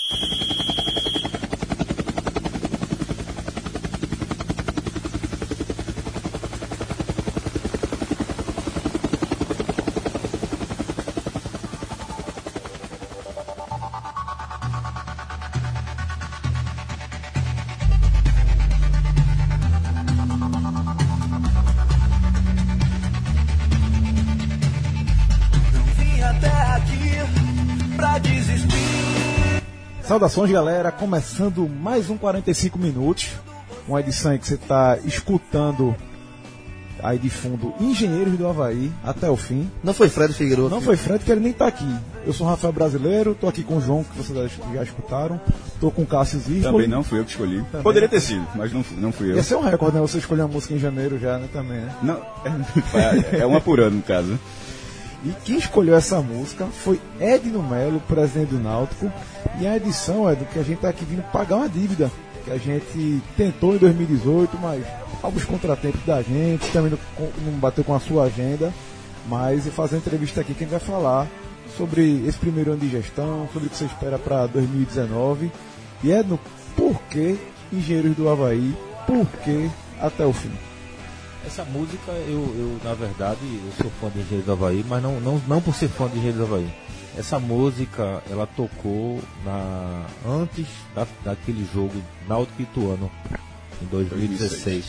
Saudações, galera, começando mais um 45 minutos, uma edição em que você está escutando aí de fundo Engenheiros do Havaí até o fim. Não foi Fred Figueiredo? Não foi Fred, que ele nem está aqui. Eu sou o Rafael Brasileiro, estou aqui com o João, que vocês já escutaram, estou com o Cássio Zirpoli. Também não fui eu que escolhi. Também. Poderia ter sido, mas não fui eu. Esse é um recorde, né? Você escolher uma música em janeiro já, né? Também, né? Não, é uma por ano, no caso. E quem escolheu essa música foi Edno Melo, presidente do Náutico. E a edição é do que a gente está aqui vindo pagar uma dívida que a gente tentou em 2018, mas alguns contratempos da gente, também não bateu com a sua agenda. Mas e fazer uma entrevista aqui, quem vai falar sobre esse primeiro ano de gestão, sobre o que você espera para 2019. E Edno, por que Engenheiros do Havaí? Por que até o fim? Essa música, eu na verdade, eu sou fã de Engenheiros do Havaí, mas não por ser fã de Engenheiros do Havaí. Essa música, ela tocou antes daquele jogo Náutico e Ituano, em 2016.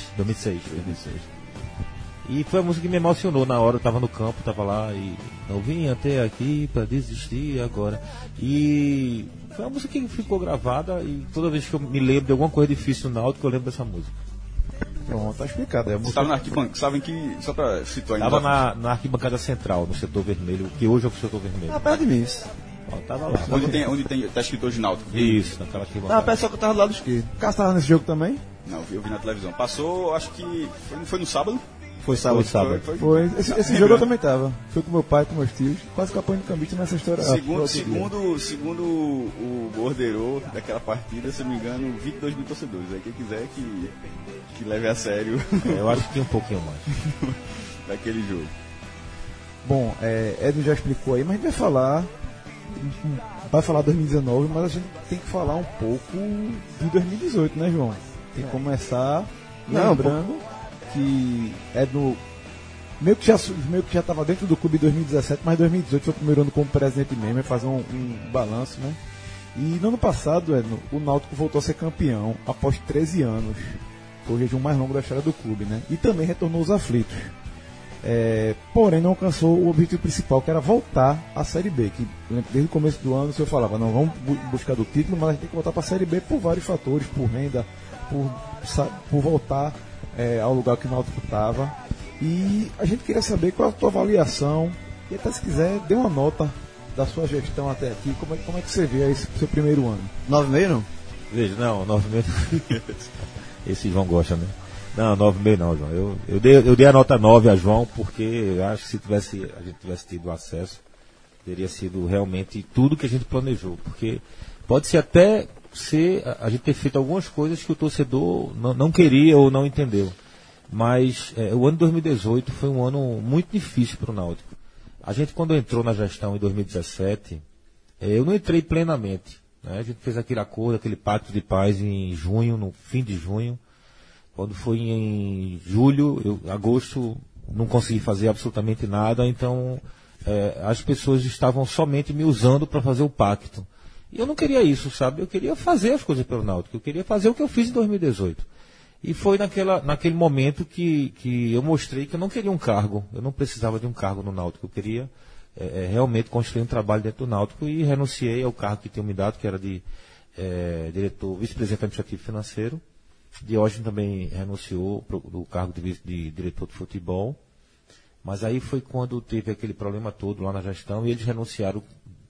E foi a música que me emocionou na hora, eu estava no campo, estava lá e não vim até aqui para desistir agora. E foi uma música que ficou gravada e toda vez que eu me lembro de alguma coisa difícil no Náutico, eu lembro dessa música. Pronto, tá explicado. Você estava na arquibancada, sabem que, só para situar ainda. Estava na arquibancada central, no setor vermelho, que hoje é o setor vermelho. Ah, perto de mim isso. Tava lá. Onde tá escrito hoje Náutico. Isso, naquela arquibancada. Ah, pessoal que eu tava do lado esquerdo. O Cássio estava nesse jogo também? Não, eu vi na televisão. Passou, acho que foi no sábado? Foi sábado. Foi. Esse jogo eu também tava. Fui com meu pai, com meus tios. Quase que apanho de cambista nessa história. Segundo o borderô daquela partida, se não me engano, 22 mil torcedores. Aí quem quiser que leve a sério. Eu acho que tem um pouquinho mais. Daquele jogo. Bom, Edno já explicou aí, mas a gente vai falar 2019, mas a gente tem que falar um pouco de 2018, né, João? Tem que começar lembrando que Edno meio que já estava dentro do clube em 2017, mas 2018 foi o primeiro ano como presidente mesmo, vai fazer um balanço, né? E no ano passado, Edno, o Náutico voltou a ser campeão após 13 anos. Foi o jejum mais longo da história do clube, né? E também retornou aos aflitos. Porém, não alcançou o objetivo principal, que era voltar à Série B. Que desde o começo do ano o senhor falava, não, vamos buscar do título, mas a gente tem que voltar para a Série B por vários fatores, por renda, por voltar ao lugar que o Náutico estava. E a gente queria saber qual é a tua avaliação, e até se quiser, dê uma nota da sua gestão até aqui, como é que você vê esse seu primeiro ano? 9,5 não? Veja, não, 9,5. Esse João gosta, né? Não, 9,5 não, João. Eu dei a nota 9 a João, porque eu acho que se a gente tivesse tido acesso, teria sido realmente tudo que a gente planejou. Porque pode ser até a gente ter feito algumas coisas que o torcedor não queria ou não entendeu. Mas o ano de 2018 foi um ano muito difícil para o Náutico. A gente, quando entrou na gestão em 2017, eu não entrei plenamente. A gente fez aquele acordo, aquele pacto de paz em junho, no fim de junho. Quando foi em julho, agosto, não consegui fazer absolutamente nada. Então, as pessoas estavam somente me usando para fazer o pacto. E eu não queria isso, sabe? Eu queria fazer as coisas pelo Náutico. Eu queria fazer o que eu fiz em 2018. E foi naquele momento que eu mostrei que eu não queria um cargo. Eu não precisava de um cargo no Náutico. Eu queria realmente construir um trabalho dentro do Náutico e renunciei ao cargo que tinham me dado, que era de vice-presidente administrativo financeiro. Diógenes também renunciou do cargo de diretor de futebol. Mas aí foi quando teve aquele problema todo lá na gestão e eles renunciaram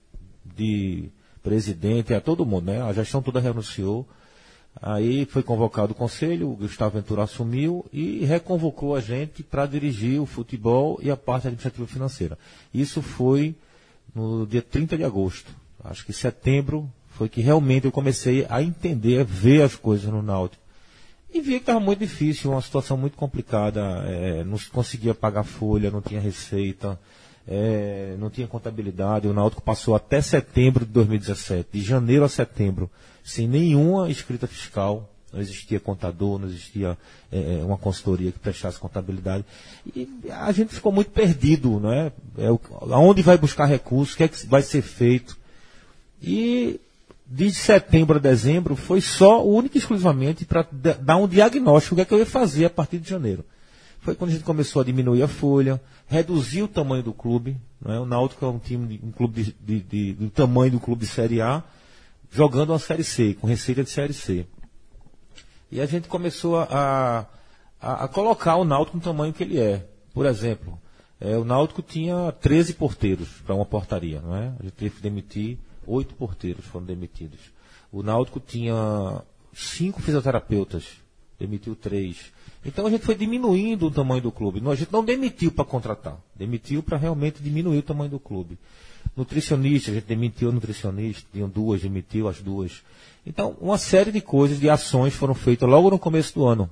de presidente a todo mundo, né? A gestão toda renunciou. Aí foi convocado o conselho, o Gustavo Ventura assumiu e reconvocou a gente para dirigir o futebol e a parte administrativa financeira. Isso foi no dia 30 de agosto. Acho que setembro foi que realmente eu comecei a entender, a ver as coisas no Náutico. E vi que estava muito difícil, uma situação muito complicada, não se conseguia pagar folha, não tinha receita, não tinha contabilidade. O Náutico passou até setembro de 2017, de janeiro a setembro, sem nenhuma escrita fiscal. Não existia contador, não existia uma consultoria que prestasse contabilidade. E a gente ficou muito perdido, não é? Aonde vai buscar recursos, o que é que vai ser feito? E de setembro a dezembro foi só, única e exclusivamente, para dar um diagnóstico do que é que eu ia fazer a partir de janeiro. Foi quando a gente começou a diminuir a folha, reduzir o tamanho do clube. Não é? O Náutico é um clube do tamanho do clube de Série A, jogando uma Série C, com receita de Série C. E a gente começou a colocar o Náutico no tamanho que ele é. Por exemplo, o Náutico tinha 13 porteiros para uma portaria, não é? A gente teve que demitir 8 porteiros, foram demitidos. O Náutico tinha 5 fisioterapeutas, demitiu 3. Então a gente foi diminuindo o tamanho do clube. A gente não demitiu para contratar, demitiu para realmente diminuir o tamanho do clube. Nutricionista, a gente demitiu a nutricionista, tinham 2, demitiu as 2. Então, uma série de coisas, de ações foram feitas logo no começo do ano.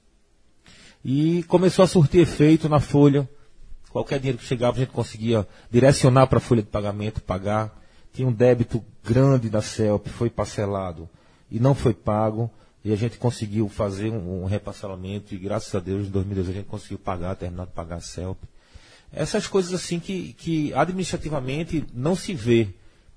E começou a surtir efeito na folha. Qualquer dinheiro que chegava, a gente conseguia direcionar para a folha de pagamento, pagar. Tinha um débito grande da CELP, foi parcelado e não foi pago. E a gente conseguiu fazer um reparcelamento e, graças a Deus, em 2012 a gente conseguiu terminar de pagar a CELP. Essas coisas assim que administrativamente não se vê.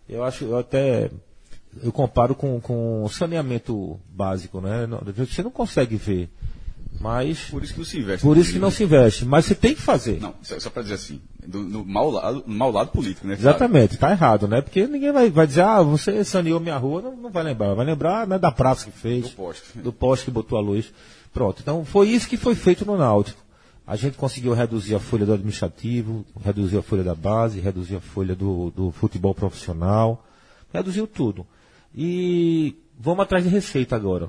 Eu comparo com saneamento básico, né? Você não consegue ver, mas... Por isso que não se investe. Por isso que não se investe, mas você tem que fazer. Não, só para dizer assim, no mau lado político, né? Exatamente, está errado, né? Porque ninguém vai dizer, você saneou minha rua, não vai lembrar. Vai lembrar, né, da praça que fez, do poste que botou a luz. Pronto, então foi isso que foi feito no Náutico. A gente conseguiu reduzir a folha do administrativo, reduzir a folha da base, reduzir a folha do futebol profissional, reduziu tudo. E vamos atrás de receita agora.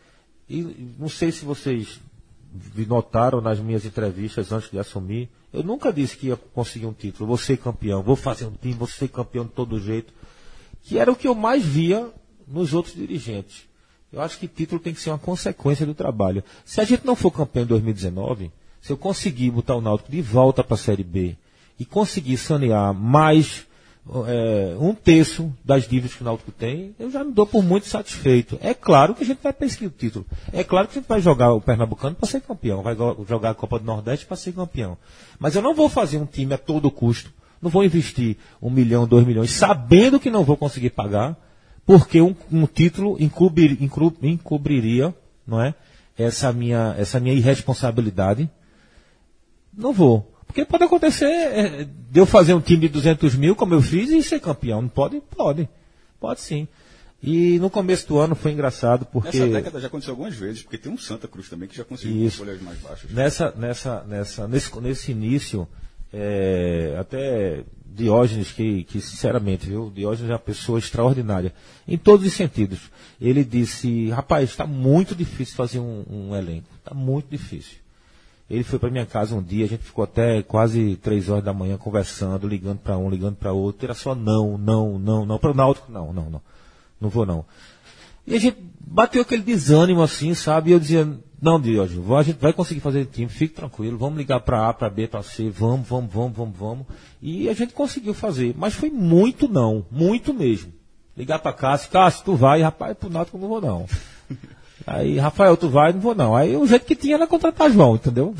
E não sei se vocês notaram nas minhas entrevistas antes de assumir, eu nunca disse que ia conseguir um título, vou ser campeão, vou fazer um time, vou ser campeão de todo jeito, que era o que eu mais via nos outros dirigentes. Eu acho que título tem que ser uma consequência do trabalho. Se a gente não for campeão em 2019, se eu conseguir botar o Náutico de volta para a Série B e conseguir sanear mais 1/3 das dívidas que o Náutico tem, eu já me dou por muito satisfeito. É claro que a gente vai perseguir o título. É claro que a gente vai jogar o Pernambucano para ser campeão, vai jogar a Copa do Nordeste para ser campeão. Mas eu não vou fazer um time a todo custo, não vou investir 1 milhão, 2 milhões, sabendo que não vou conseguir pagar, porque um título encobriria, não é? Essa minha irresponsabilidade. Não vou. Porque pode acontecer de eu fazer um time de 200 mil, como eu fiz, e ser campeão. Não pode? Pode. Pode sim. E no começo do ano foi engraçado porque... Nessa década já aconteceu algumas vezes, porque tem um Santa Cruz também que já conseguiu folhas mais baixas. Nesse início, até Diógenes, que sinceramente, viu? Diógenes é uma pessoa extraordinária, em todos os sentidos. Ele disse, rapaz, está muito difícil fazer um elenco. Está muito difícil. Ele foi para minha casa um dia, a gente ficou até quase 3 horas da manhã conversando, ligando para um, ligando para outro. Era só não. Para o Náutico, não vou não. E a gente bateu aquele desânimo assim, sabe? E eu dizia, não, Diógenes, a gente vai conseguir fazer time, fique tranquilo, vamos ligar para A, para B, para C, vamos. E a gente conseguiu fazer, mas foi muito não, muito mesmo. Ligar para Cássio, tu vai, rapaz, pro Náutico eu não vou não. Aí, Rafael, tu vai, não vou não. Aí o jeito que tinha era contratar João, entendeu?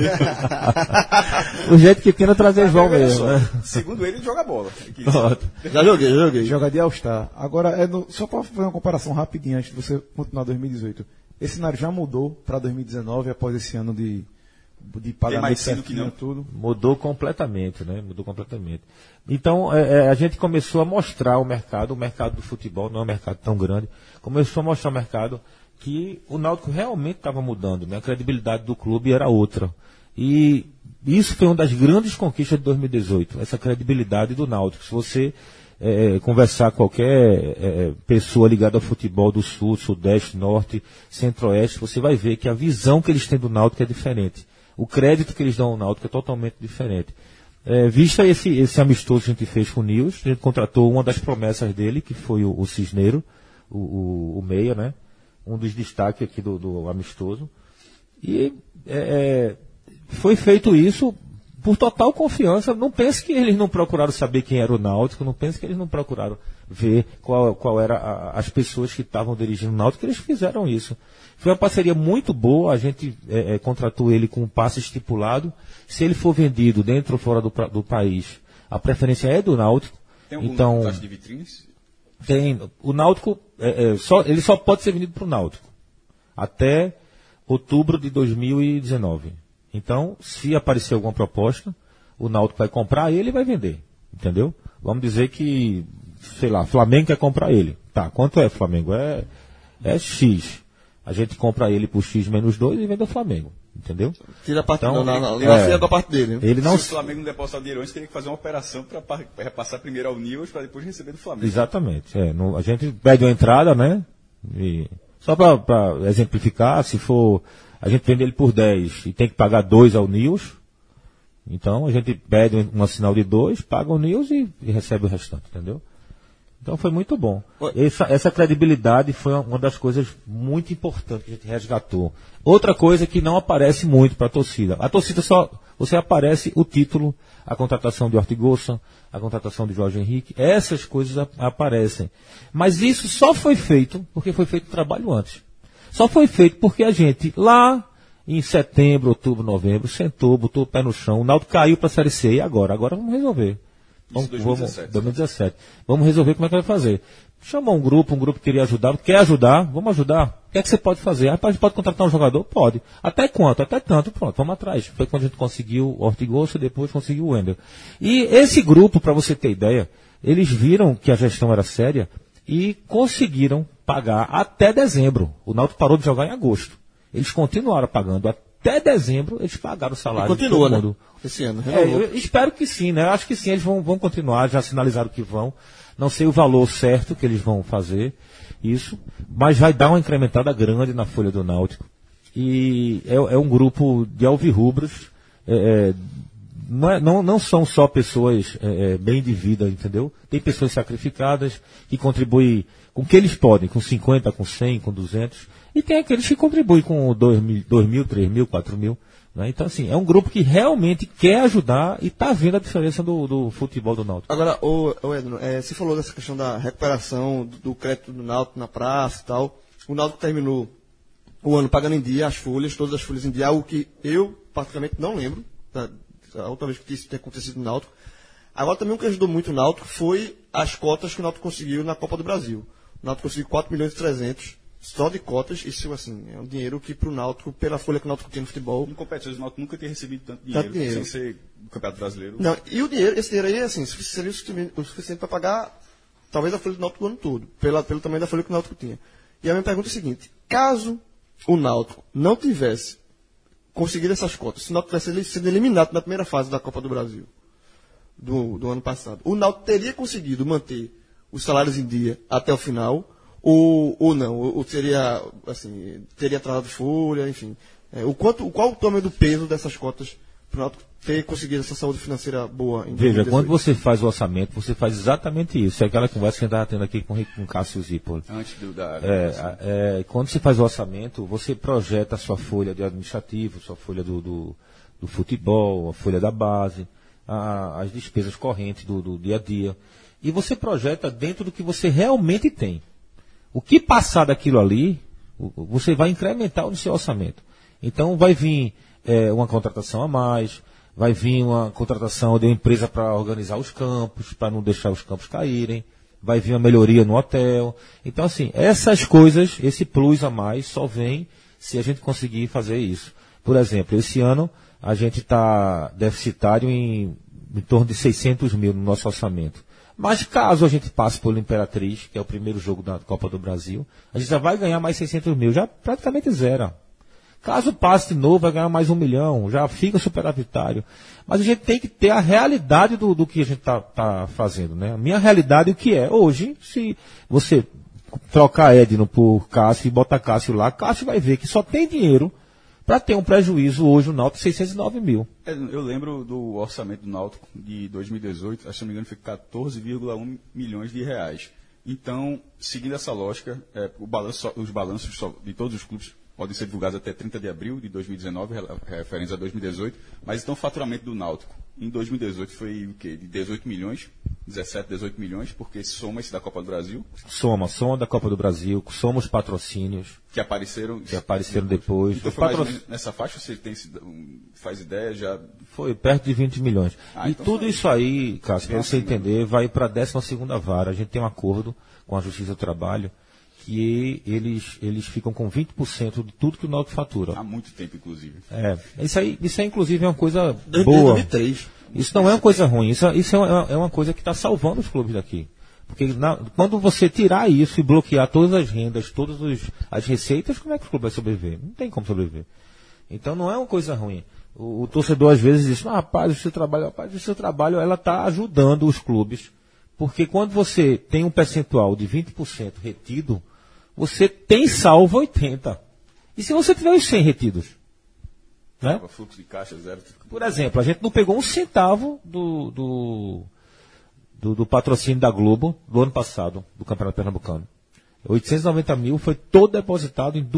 O jeito que tinha era trazer João mesmo. Né? Segundo ele joga bola. Já joguei. Joga de All-Star. Agora, só para fazer uma comparação rapidinha antes de você continuar 2018. Esse cenário já mudou para 2019, após esse ano de pagamento certinho, tudo? Mudou completamente, né? Mudou completamente. Então, a gente começou a mostrar o mercado do futebol, não é um mercado tão grande, começou a mostrar ao mercado que o Náutico realmente estava mudando, né? A credibilidade do clube era outra. E isso foi uma das grandes conquistas de 2018, essa credibilidade do Náutico. Se você conversar com qualquer pessoa ligada ao futebol do Sul, Sudeste, Norte, Centro-Oeste, você vai ver que a visão que eles têm do Náutico é diferente. O crédito que eles dão ao Náutico é totalmente diferente. Vista esse amistoso que a gente fez com o Nils, a gente contratou uma das promessas dele, que foi o Cisneiro, o Meia, né? Um dos destaques aqui do amistoso. E foi feito isso, por total confiança. Não pense que eles não procuraram saber quem era o Náutico, não pense que eles não procuraram ver qual era as pessoas que estavam dirigindo o Náutico, eles fizeram isso. Foi uma parceria muito boa, a gente contratou ele com um passe estipulado. Se ele for vendido dentro ou fora do país, a preferência é do Náutico. Tem algum então, taxa de vitrines? Tem. O Náutico, ele só pode ser vendido para o Náutico até outubro de 2019. Então, se aparecer alguma proposta, o Náutico vai comprar ele e vai vender. Entendeu? Vamos dizer que, sei lá, Flamengo quer comprar ele. Tá, quanto é Flamengo? É X. A gente compra ele por X menos 2 e vende ao Flamengo. Entendeu? Tira a parte Então, da parte dele. Né? Ele não... Se o Flamengo não depositar o dinheiro antes, teria que fazer uma operação para repassar primeiro ao Nils para depois receber do Flamengo. Exatamente. A gente pede uma entrada, né? E só para exemplificar, se for a gente vende ele por 10 e tem que pagar 2 ao Nils, então a gente pede um sinal de 2, paga o Nils e recebe o restante, entendeu? Então foi muito bom. Essa credibilidade foi uma das coisas muito importantes que a gente resgatou. Outra coisa que não aparece muito para a torcida. A torcida você aparece o título, a contratação de Ortigosa, a contratação de Jorge Henrique, essas coisas aparecem. Mas isso só foi feito porque foi feito trabalho antes. Só foi feito porque a gente lá em setembro, outubro, novembro, sentou, botou o pé no chão, o Náutico caiu para a Série C e agora vamos resolver. Isso 2017. 2017. Vamos resolver como é que vai fazer. Chamou um grupo que queria ajudar, quer ajudar, vamos ajudar. O que é que você pode fazer? A gente pode contratar um jogador? Pode. Até quanto? Até tanto, pronto, vamos atrás. Foi quando a gente conseguiu o Ortigosa e depois conseguiu o Wendel. E esse grupo, para você ter ideia, eles viram que a gestão era séria e conseguiram pagar até dezembro. O Náutico parou de jogar em agosto. Eles continuaram pagando até dezembro, eles pagaram o salário. E continua, de todo mundo. Né? Esse ano. Eu espero que sim, né? Eu acho que sim, eles vão continuar, já sinalizaram que vão. Não sei o valor certo que eles vão fazer isso, mas vai dar uma incrementada grande na folha do Náutico. E é um grupo de alvirrubros, não são só pessoas bem de vida, entendeu? Tem pessoas sacrificadas que contribuem com o que eles podem, com 50, com 100, com 200, e tem aqueles que contribuem com 2 mil, 3 mil, 4 mil. Né? Então, assim, é um grupo que realmente quer ajudar e está vendo a diferença do futebol do Náutico. Agora, Edno, você falou dessa questão da recuperação do crédito do Náutico na praça e tal. O Náutico terminou o ano pagando em dia as folhas, todas as folhas em dia, algo que eu, particularmente, não lembro. A outra vez que isso tenha acontecido no Náutico. Agora, também o que ajudou muito o Náutico foi as cotas que o Náutico conseguiu na Copa do Brasil. O Náutico conseguiu 4 milhões e 300 só de cotas. Isso, assim, é um dinheiro que para o Náutico, pela folha que o Náutico tem no futebol... Em competições, o Náutico nunca tinha recebido tanto dinheiro. Sem ser o Campeonato Brasileiro. Não, e esse dinheiro aí, assim, seria o suficiente para pagar, talvez, a folha do Náutico o ano todo, pelo tamanho da folha que o Náutico tinha. E a minha pergunta é a seguinte: caso o Náutico não tivesse conseguido essas cotas, se o Náutico tivesse sido eliminado na primeira fase da Copa do Brasil do ano passado, o Náutico teria conseguido manter os salários em dia até o final, ou não? Ou seria, assim, teria atrasado folha, enfim. Qual o tamanho do peso dessas cotas para o Náutico ter conseguido essa saúde financeira boa em 2018? Veja, quando você faz o orçamento, você faz exatamente isso. É aquela conversa que a gente estava tendo aqui com o Cássio Zippo. Antes quando você faz o orçamento, você projeta a sua folha de administrativo, sua folha do futebol, a folha da base, as despesas correntes do dia a dia. E você projeta dentro do que você realmente tem. O que passar daquilo ali, você vai incrementar no seu orçamento. Então vai vir uma contratação a mais, vai vir uma contratação de uma empresa para organizar os campos, para não deixar os campos caírem, vai vir uma melhoria no hotel. Então, assim, essas coisas, esse plus a mais, só vem se a gente conseguir fazer isso. Por exemplo, esse ano a gente está deficitário em torno de 600 mil no nosso orçamento. Mas caso a gente passe pelo Imperatriz, que é o primeiro jogo da Copa do Brasil, a gente já vai ganhar mais 600 mil, já praticamente zero. Caso passe de novo, vai ganhar mais 1 milhão, já fica superavitário. Mas a gente tem que ter a realidade do que a gente está fazendo, né? A minha realidade, o que é? Hoje, se você trocar Edno por Cássio e botar Cássio lá, Cássio vai ver que só tem dinheiro para ter um prejuízo hoje no Náutico de 609 mil. Eu lembro do orçamento do Náutico de 2018, se não me engano, foi 14,1 milhões de reais. Então, seguindo essa lógica, os balanços de todos os clubes podem ser divulgados até 30 de abril de 2019, referentes a 2018, mas então o faturamento do Náutico em 2018 foi o quê? De 18 milhões, 17, 18 milhões, porque soma esse da Copa do Brasil. Soma da Copa do Brasil, soma os patrocínios. Que apareceram depois. Então foi mais ou menos nessa faixa, você faz ideia já? Foi perto de 20 milhões. E então tudo isso aí, Cássio, para você entender, vai para a 12ª vara. A gente tem um acordo com a Justiça do Trabalho que eles ficam com 20% de tudo que o Náutico fatura. Há muito tempo, inclusive. Isso aí inclusive é uma coisa Desde boa. 2003. Isso não é uma coisa ruim, isso é uma coisa que está salvando os clubes daqui. Porque quando você tirar isso e bloquear todas as rendas, as receitas, como é que o clube vai sobreviver? Não tem como sobreviver. Então não é uma coisa ruim. O torcedor às vezes diz, rapaz, o seu trabalho, ela está ajudando os clubes. Porque quando você tem um percentual de 20% retido, você tem salvo 80%. E se você tiver os 100 retidos? Né? Fluxo de caixa zero. Por exemplo, a gente não pegou um centavo do patrocínio da Globo do ano passado, do Campeonato Pernambucano. 890 mil foi todo depositado em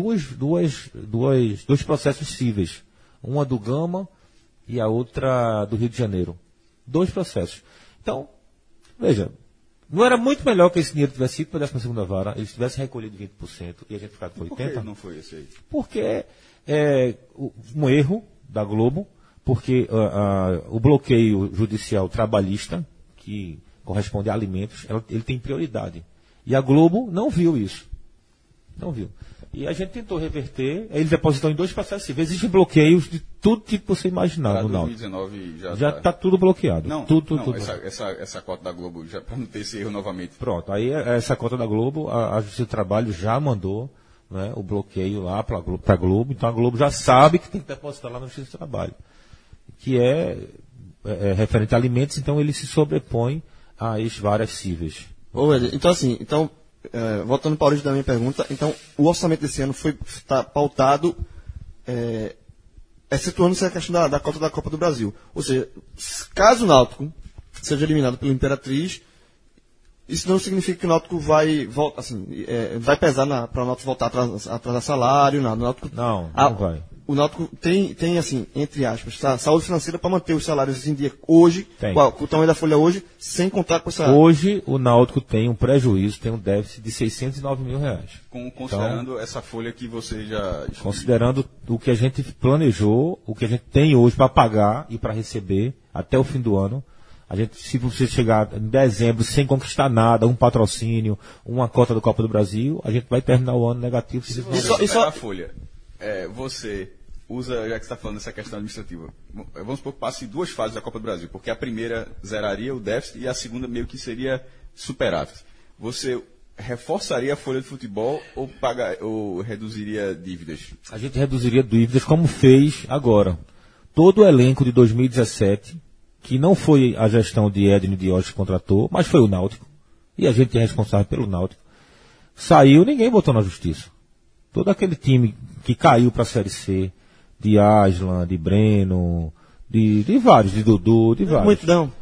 dois processos cíveis. Uma do Gama e a outra do Rio de Janeiro. 2 processos. Então, veja, não era muito melhor que esse dinheiro tivesse ido para a 12ª vara, eles tivessem recolhido 20% e a gente ficado com 80%? Por que não foi esse aí? Porque é um erro da Globo, porque o bloqueio judicial trabalhista, que corresponde a alimentos, ele tem prioridade. E a Globo não viu isso. Não viu. E a gente tentou reverter, ele depositou em 2 processos cíveis. Existem bloqueios de tudo tipo que você imaginar no Náutico. 2019 já está tudo bloqueado. Não, tudo. Essa cota da Globo, já para não ter esse erro novamente. Pronto, aí essa cota da Globo, a Justiça do Trabalho já mandou, né, o bloqueio lá para a Globo, então a Globo já sabe que tem que depositar lá na Justiça do Trabalho. Que é referente a alimentos, então ele se sobrepõe às várias cíveis. Então assim, voltando para a origem da minha pergunta, então o orçamento desse ano está pautado, excetuando-se a questão da cota da Copa do Brasil. Ou seja, caso o Náutico seja eliminado pelo Imperatriz, isso não significa que o Náutico vai pesar para o Náutico voltar a atrasar salário, nada. O Náutico, não vai. O Náutico tem, assim, entre aspas, saúde financeira para manter os salários em dia hoje, com o tamanho da folha hoje, sem contar com essa... Hoje o Náutico tem um prejuízo, tem um déficit de 609 mil reais. Considerando essa folha que você já... Considerando o que a gente planejou, o que a gente tem hoje para pagar e para receber até o fim do ano, se você chegar em dezembro sem conquistar nada, um patrocínio, uma cota do Copa do Brasil, a gente vai terminar o ano negativo. Se você pegar a folha, você usa, já que você está falando dessa questão administrativa, vamos supor que passe 2 fases da Copa do Brasil, porque a primeira zeraria o déficit e a segunda meio que seria superávit. Você reforçaria a folha de futebol ou reduziria dívidas? A gente reduziria dívidas como fez agora. Todo o elenco de 2017, que não foi a gestão de Edno Diógenes que contratou, mas foi o Náutico, e a gente é responsável pelo Náutico, saiu, ninguém botou na justiça. Todo aquele time que caiu para a Série C, de Aslan, de Breno, de vários, de Dudu, de vários. Muito não.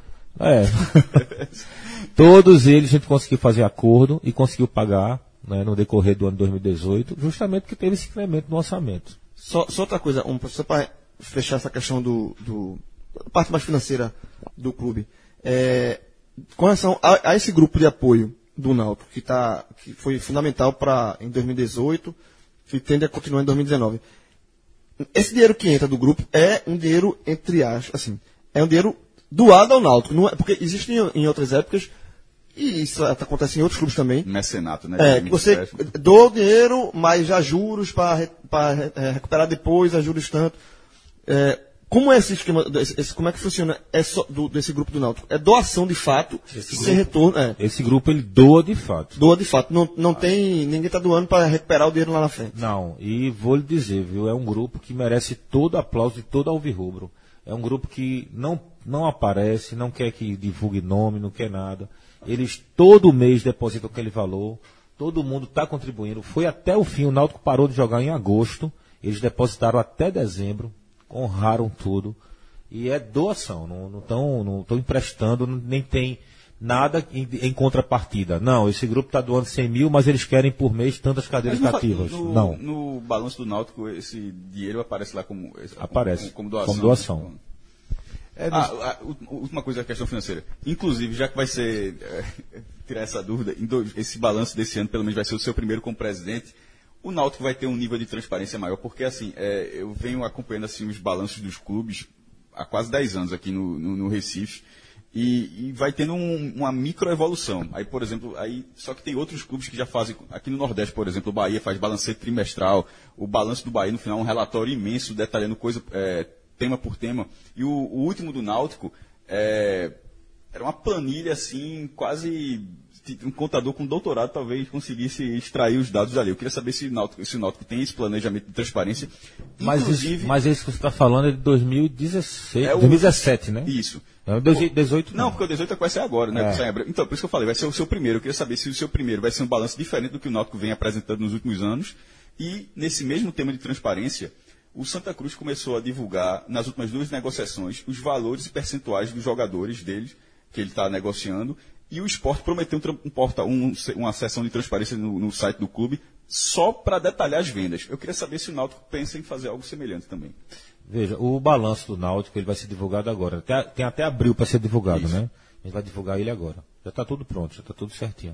Todos eles a gente conseguiu fazer acordo e conseguiu pagar, né, no decorrer do ano 2018, justamente porque teve esse incremento no orçamento. Só outra coisa, só para fechar essa questão da parte mais financeira do clube. Com relação a esse grupo de apoio do Náutico, que foi fundamental em 2018, que tende a continuar em 2019. Esse dinheiro que entra do grupo é um dinheiro, entre aspas, assim, é um dinheiro doado ao Náutico. Não é, porque existe em outras épocas, e isso acontece em outros clubes também. Mecenato, né? Você doa o dinheiro, mas já juros para recuperar depois, a juros tanto. Como é esse esquema, como é que funciona desse grupo do Náutico? É doação de fato, sem retorno. Esse grupo ele doa de fato. Doa de fato. Não tem, ninguém está doando para recuperar o dinheiro lá na frente. Não, e vou lhe dizer, viu, é um grupo que merece todo aplauso de todo alvirrubro. É um grupo que não aparece, não quer que divulgue nome, não quer nada. Eles todo mês depositam aquele valor, todo mundo está contribuindo. Foi até o fim, o Náutico parou de jogar em agosto, eles depositaram até dezembro. Honraram tudo. E é doação, não estão emprestando, nem tem nada em contrapartida. Não, esse grupo está doando 100 mil, mas eles querem por mês tantas cadeiras cativas. Não. No balanço do Náutico, esse dinheiro aparece lá como, Aparece. como doação. Como doação. Última coisa, a questão financeira. Inclusive, já que vai ser, tirar essa dúvida, esse balanço desse ano, pelo menos, vai ser o seu primeiro como presidente, o Náutico vai ter um nível de transparência maior, porque, assim, eu venho acompanhando, assim, os balanços dos clubes há quase 10 anos aqui no Recife, e vai tendo uma microevolução. Aí, por exemplo, só que tem outros clubes que já fazem, aqui no Nordeste, por exemplo, o Bahia faz balancete trimestral, o balanço do Bahia, no final, é um relatório imenso, detalhando coisa, tema por tema. E o último do Náutico era uma planilha, assim, quase um contador com doutorado talvez conseguisse extrair os dados dali. Eu queria saber se o Náutico tem esse planejamento de transparência. Mas esse que você está falando é de 2017, né? Isso. É 2018 não, porque o 18 vai ser agora, né? Então, por isso que eu falei, vai ser o seu primeiro. Eu queria saber se o seu primeiro vai ser um balanço diferente do que o Náutico vem apresentando nos últimos anos. E, nesse mesmo tema de transparência, o Santa Cruz começou a divulgar, nas últimas 2 negociações, os valores e percentuais dos jogadores deles, que ele está negociando, e o Sport prometeu uma sessão de transparência no site do clube, só para detalhar as vendas. Eu queria saber se o Náutico pensa em fazer algo semelhante também. Veja, o balanço do Náutico ele vai ser divulgado agora. Tem até abril para ser divulgado, né? A gente vai divulgar ele agora. Já está tudo pronto, já está tudo certinho.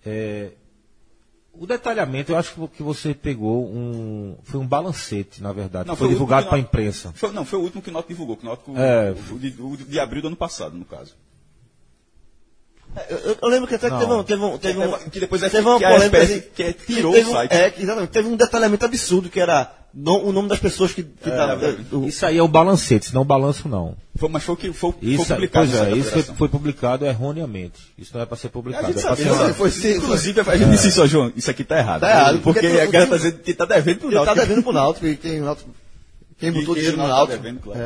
O detalhamento, eu acho que você pegou foi um balancete, na verdade. Não, foi divulgado para a imprensa. Foi o último que o Náutico divulgou. O de abril do ano passado, no caso. Eu lembro que até teve uma polêmica que tirou o site. Exatamente. Teve um detalhamento absurdo que era o nome das pessoas que Isso aí é o balancete, não o balanço não. Mas foi publicado. Isso foi publicado erroneamente. Isso não é para ser publicado. Inclusive, a gente disse isso, João, isso aqui está errado. Está errado, porque a galera está dizendo que está devendo pro Náutico. Está devendo pro Náutico, e quem botou dinheiro no Náutico.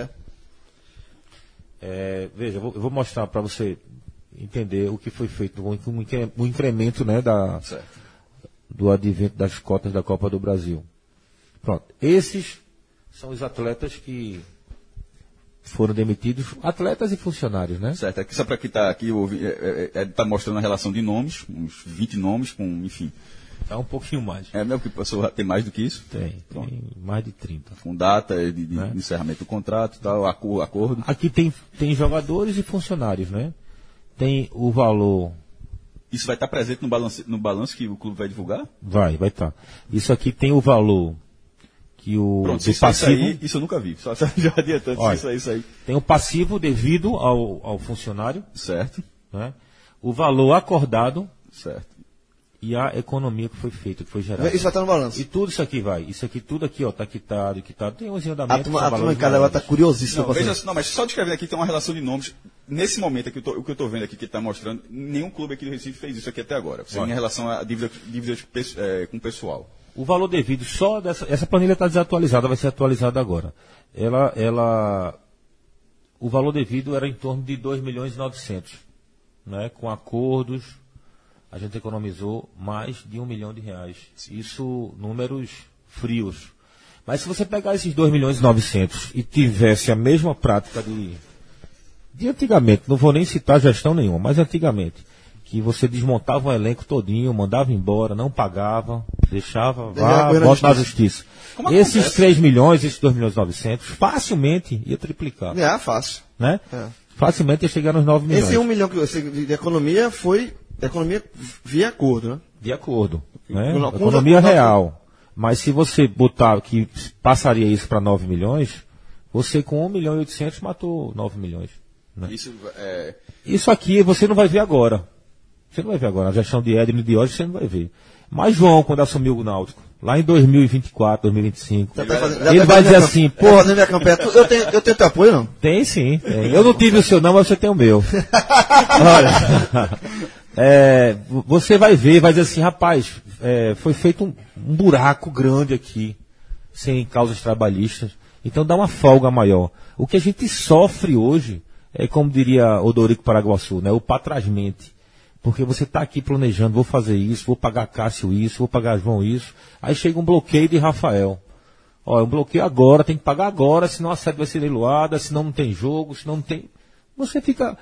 Veja, eu vou mostrar para você entender o que foi feito, o incremento, né, do advento das cotas da Copa do Brasil. Pronto. Esses são os atletas que foram demitidos, atletas e funcionários, né? Certo. Aqui, só para quem está aqui, está mostrando a relação de nomes, uns 20 nomes, enfim. Está um pouquinho mais. Não, porque passou a ter mais do que isso? Tem mais de 30. Com data de encerramento do contrato, tal, acordo. Aqui tem jogadores e funcionários, né? Tem o valor. Isso vai estar presente no balanço que o clube vai divulgar? Vai estar. Isso aqui tem o valor que o Pronto, do passivo. Isso eu nunca vi. Só já adiantando. Olha, isso aí. Tem o passivo devido ao funcionário. Certo. Né? O valor acordado. Certo. E a economia que foi feita, que foi gerada. Isso vai estar no balanço. E tudo isso aqui vai. Isso aqui, tudo aqui, ó, está quitado. Tem 11 andamentos. A turma em casa agora está curiosíssima. Mas só descrevendo aqui tem uma relação de nomes. Nesse momento aqui, o que eu estou vendo aqui que está mostrando, nenhum clube aqui do Recife fez isso aqui até agora. Em relação a dívidas com o pessoal. O valor devido só essa planilha está desatualizada, vai ser atualizada agora. O valor devido era em torno de 2.900.000, né? Com acordos, a gente economizou mais de R$1 milhão. Isso, números frios. Mas se você pegar esses 2.900.000 e tivesse a mesma prática de antigamente, não vou nem citar gestão nenhuma, mas antigamente, que você desmontava o elenco todinho, mandava embora, não pagava, deixava, volta na justiça. Esses 3 milhões, esses 2.900.000, facilmente ia triplicar. Fácil. Né? Facilmente ia chegar nos 9 milhões. Esse 1 milhão de economia foi economia via acordo, né? De acordo. Né? Economia real. Mas se você botar que passaria isso para 9 milhões, você com 1.800.000 matou 9 milhões. Né? Isso aqui você não vai ver agora. Você não vai ver agora. A gestão de Edno e de hoje você não vai ver. Mas João, quando assumiu o Náutico, lá em 2024, 2025, ele vai dizer assim, pô... Eu tenho teu apoio, não? Tem sim. Tem. Eu não tive o seu não, mas você tem o meu. Olha, você vai ver, vai dizer assim, rapaz, foi feito um buraco grande aqui, sem causas trabalhistas. Então dá uma folga maior. O que a gente sofre hoje é, como diria Odorico Paraguaçu, né, o patrasmente. Porque você está aqui planejando, vou fazer isso, vou pagar Cássio isso, vou pagar João isso. Aí chega um bloqueio de Rafael. Um bloqueio agora, tem que pagar agora, senão a sede vai ser leiloada, senão não tem jogo, senão não tem... Você fica...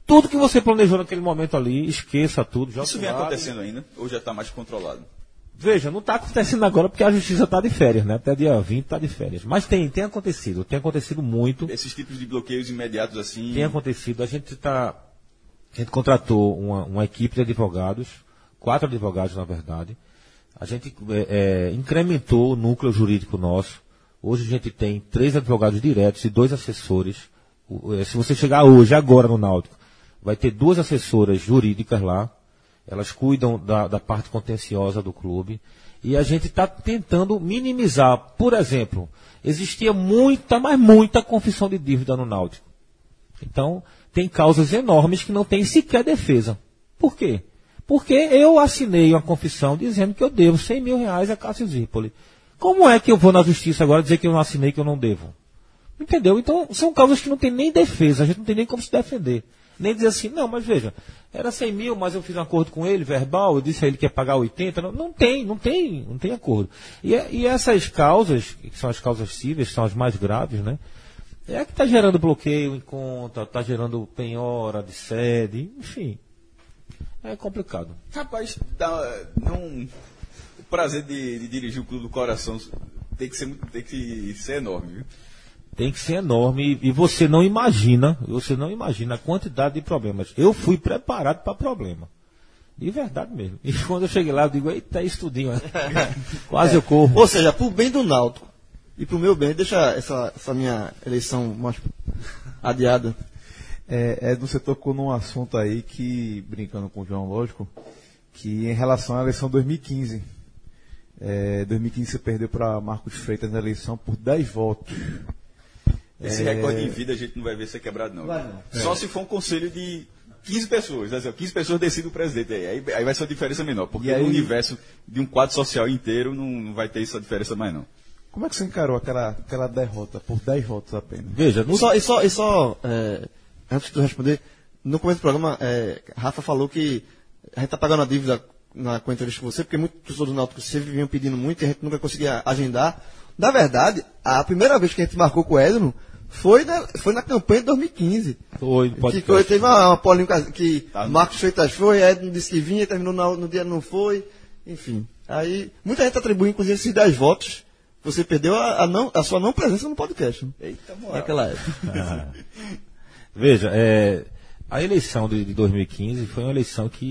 Tudo que você planejou naquele momento ali, esqueça tudo. Isso vem acontecendo ainda, ou já está mais controlado? Veja, não está acontecendo agora porque a justiça está de férias, né? Até dia 20 está de férias. Mas tem acontecido muito. Esses tipos de bloqueios imediatos assim... Tem acontecido. A gente contratou uma equipe de advogados, 4 advogados na verdade. A gente incrementou o núcleo jurídico nosso. Hoje a gente tem 3 advogados diretos e 2 assessores. Se você chegar hoje, agora no Náutico, vai ter 2 assessoras jurídicas lá. Elas cuidam da parte contenciosa do clube. E a gente está tentando minimizar. Por exemplo, existia muita confissão de dívida no Náutico. Então, tem causas enormes que não tem sequer defesa. Por quê? Porque eu assinei uma confissão dizendo que eu devo R$100 mil a Cássio Zirpoli. Como é que eu vou na justiça agora dizer que eu não assinei, que eu não devo? Entendeu? Então, são causas que não tem nem defesa. A gente não tem nem como se defender. Nem dizer assim, não, mas veja, era 100 mil, mas eu fiz um acordo com ele, verbal, eu disse a ele que ia pagar 80, não tem acordo. E essas causas, que são as causas cíveis, são as mais graves, né? É a que está gerando bloqueio em conta, está gerando penhora de sede, enfim. É complicado. Rapaz, o prazer de dirigir o Clube do Coração tem que ser enorme, viu? Tem que ser enorme e você não imagina a quantidade de problemas. Eu fui preparado para problema. De verdade mesmo. E quando eu cheguei lá, eu digo, eita, isso tudinho. Quase eu corro. Ou seja, pro bem do Náutico e pro meu bem, deixa essa minha eleição mais adiada. Você tocou num assunto aí que, brincando com o João, lógico, que em relação à eleição 2015. 2015 você perdeu para Marcos Freitas na eleição por 10 votos. Esse recorde em vida a gente não vai ver ser quebrado, não. Vai não. Só se for um conselho de 15 pessoas. 15 pessoas decidem o presidente. Aí vai ser uma diferença menor. Porque no universo de um quadro social inteiro não vai ter essa diferença mais, não. Como é que você encarou aquela derrota por 10 votos apenas? Veja, Antes de tu responder, no começo do programa, Rafa falou que a gente está pagando a dívida com a entrevista com você, porque muitos torcedores do Náutico sempre vinham pedindo muito e a gente nunca conseguia agendar. Na verdade, a primeira vez que a gente marcou com o Edno foi na campanha de 2015. Teve uma polêmica que Marcos Freitas foi, Edno disse que vinha, terminou no dia não foi. Enfim. Aí, muita gente atribui, inclusive, esses 10 votos. Você perdeu a sua não presença no podcast. Eita, moral. Naquela época. Veja, a eleição de 2015 foi uma eleição que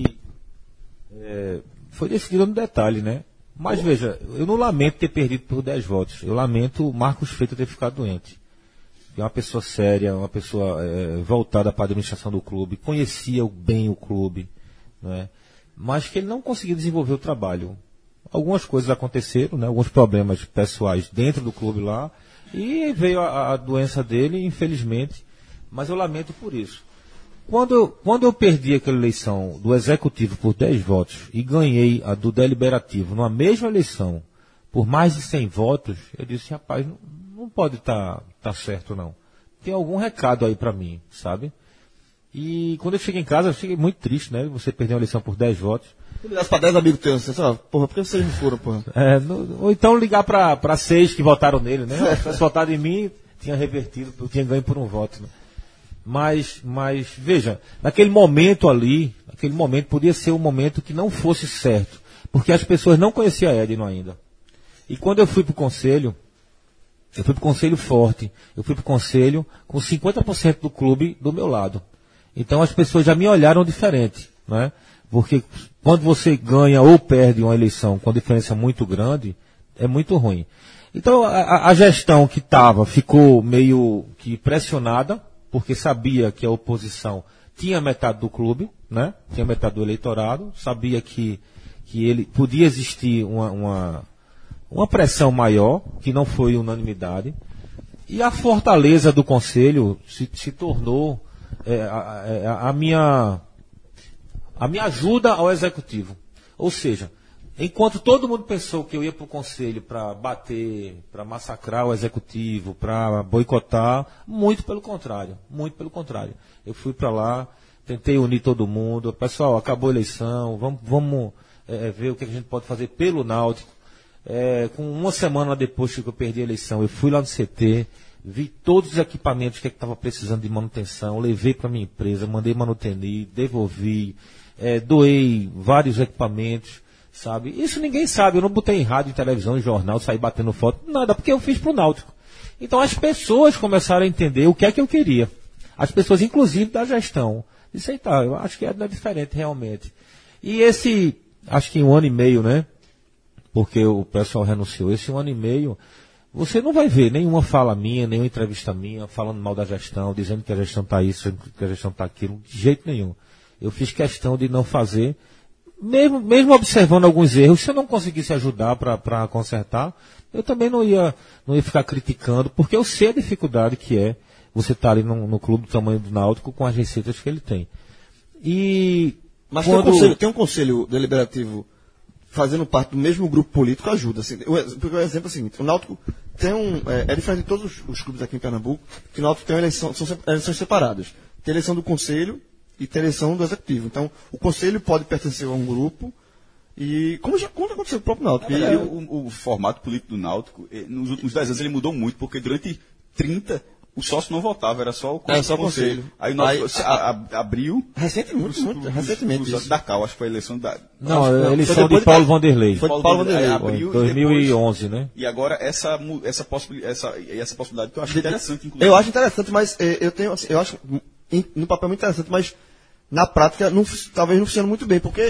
foi decidida no detalhe, né? Mas veja, eu não lamento ter perdido por 10 votos. Eu lamento o Marcos Freitas ter ficado doente. É uma pessoa séria, uma pessoa voltada para a administração do clube, conhecia bem o clube, né? Mas que ele não conseguiu desenvolver o trabalho. Algumas coisas aconteceram, né? Alguns problemas pessoais dentro do clube lá, e veio a doença dele, infelizmente, mas eu lamento por isso. Quando eu perdi aquela eleição do executivo por 10 votos e ganhei a do deliberativo numa mesma eleição por mais de 100 votos, eu disse, rapaz, não pode tá certo não. Tem algum recado aí pra mim, sabe? E quando eu cheguei em casa, eu cheguei muito triste, né? Você perdeu uma eleição por 10 votos. Tu ligasse pra 10 amigos teus, você só, porra, por que vocês não foram, porra? Ou então ligar pra 6 que votaram nele, né? Se tivesse votado em mim, tinha revertido, eu tinha ganho por um voto, né? Mas, veja, naquele momento ali, podia ser um momento que não fosse certo, porque as pessoas não conheciam a Edno ainda. E quando eu fui para o conselho forte, eu fui para o conselho com 50% do clube do meu lado. Então as pessoas já me olharam diferente, né? Porque quando você ganha ou perde uma eleição com diferença muito grande, é muito ruim. Então a gestão que ficou meio que pressionada, porque sabia que a oposição tinha metade do clube, né? Tinha metade do eleitorado, sabia que ele podia existir uma pressão maior, que não foi unanimidade, e a fortaleza do conselho se tornou a minha ajuda ao executivo. Ou seja, enquanto todo mundo pensou que eu ia para o conselho para bater, para massacrar o executivo, para boicotar, muito pelo contrário. Eu fui para lá, tentei unir todo mundo. Pessoal, acabou a eleição, vamos ver o que a gente pode fazer pelo Náutico. Com uma semana depois que eu perdi a eleição, eu fui lá no CT, vi todos os equipamentos que estava precisando de manutenção, levei para minha empresa, mandei manutenir, devolvi, doei vários equipamentos, sabe? Isso ninguém sabe, eu não botei em rádio, em televisão, em jornal, saí batendo foto, nada, porque eu fiz pro Náutico. Então as pessoas começaram a entender o que é que eu queria. As pessoas, inclusive, da gestão. Isso aí tá, eu acho que é diferente realmente. E acho que em 1 ano e meio, né? Porque o pessoal renunciou, esse 1 ano e meio, você não vai ver nenhuma fala minha, nenhuma entrevista minha, falando mal da gestão, dizendo que a gestão está isso, que a gestão está aquilo, de jeito nenhum. Eu fiz questão de não fazer, mesmo observando alguns erros, se eu não conseguisse ajudar para consertar, eu também não ia ficar criticando, porque eu sei a dificuldade que é você estar ali no clube do tamanho do Náutico com as receitas que ele tem. Mas tem um conselho deliberativo fazendo parte do mesmo grupo político ajuda. Assim, porque o exemplo é o seguinte, o Náutico tem é diferente de todos os clubes aqui em Pernambuco, que o Náutico tem são eleições separadas. Tem eleição do conselho e tem eleição do executivo. Então, o conselho pode pertencer a um grupo e como aconteceu com o próprio Náutico. O formato político do Náutico, nos últimos 10 anos ele mudou muito, porque durante 30 o sócio não votava, era só o conselho. Aí o Náutico abriu... Recentemente. O sócio da CAL, acho que foi a eleição da... Não, a eleição de Paulo Vanderlei. Foi de Paulo Vanderlei. Abriu 2011, depois, né? E agora essa possibilidade que eu acho interessante, inclusive. Eu acho interessante, mas eu acho no papel muito interessante, mas na prática talvez não funcione muito bem, porque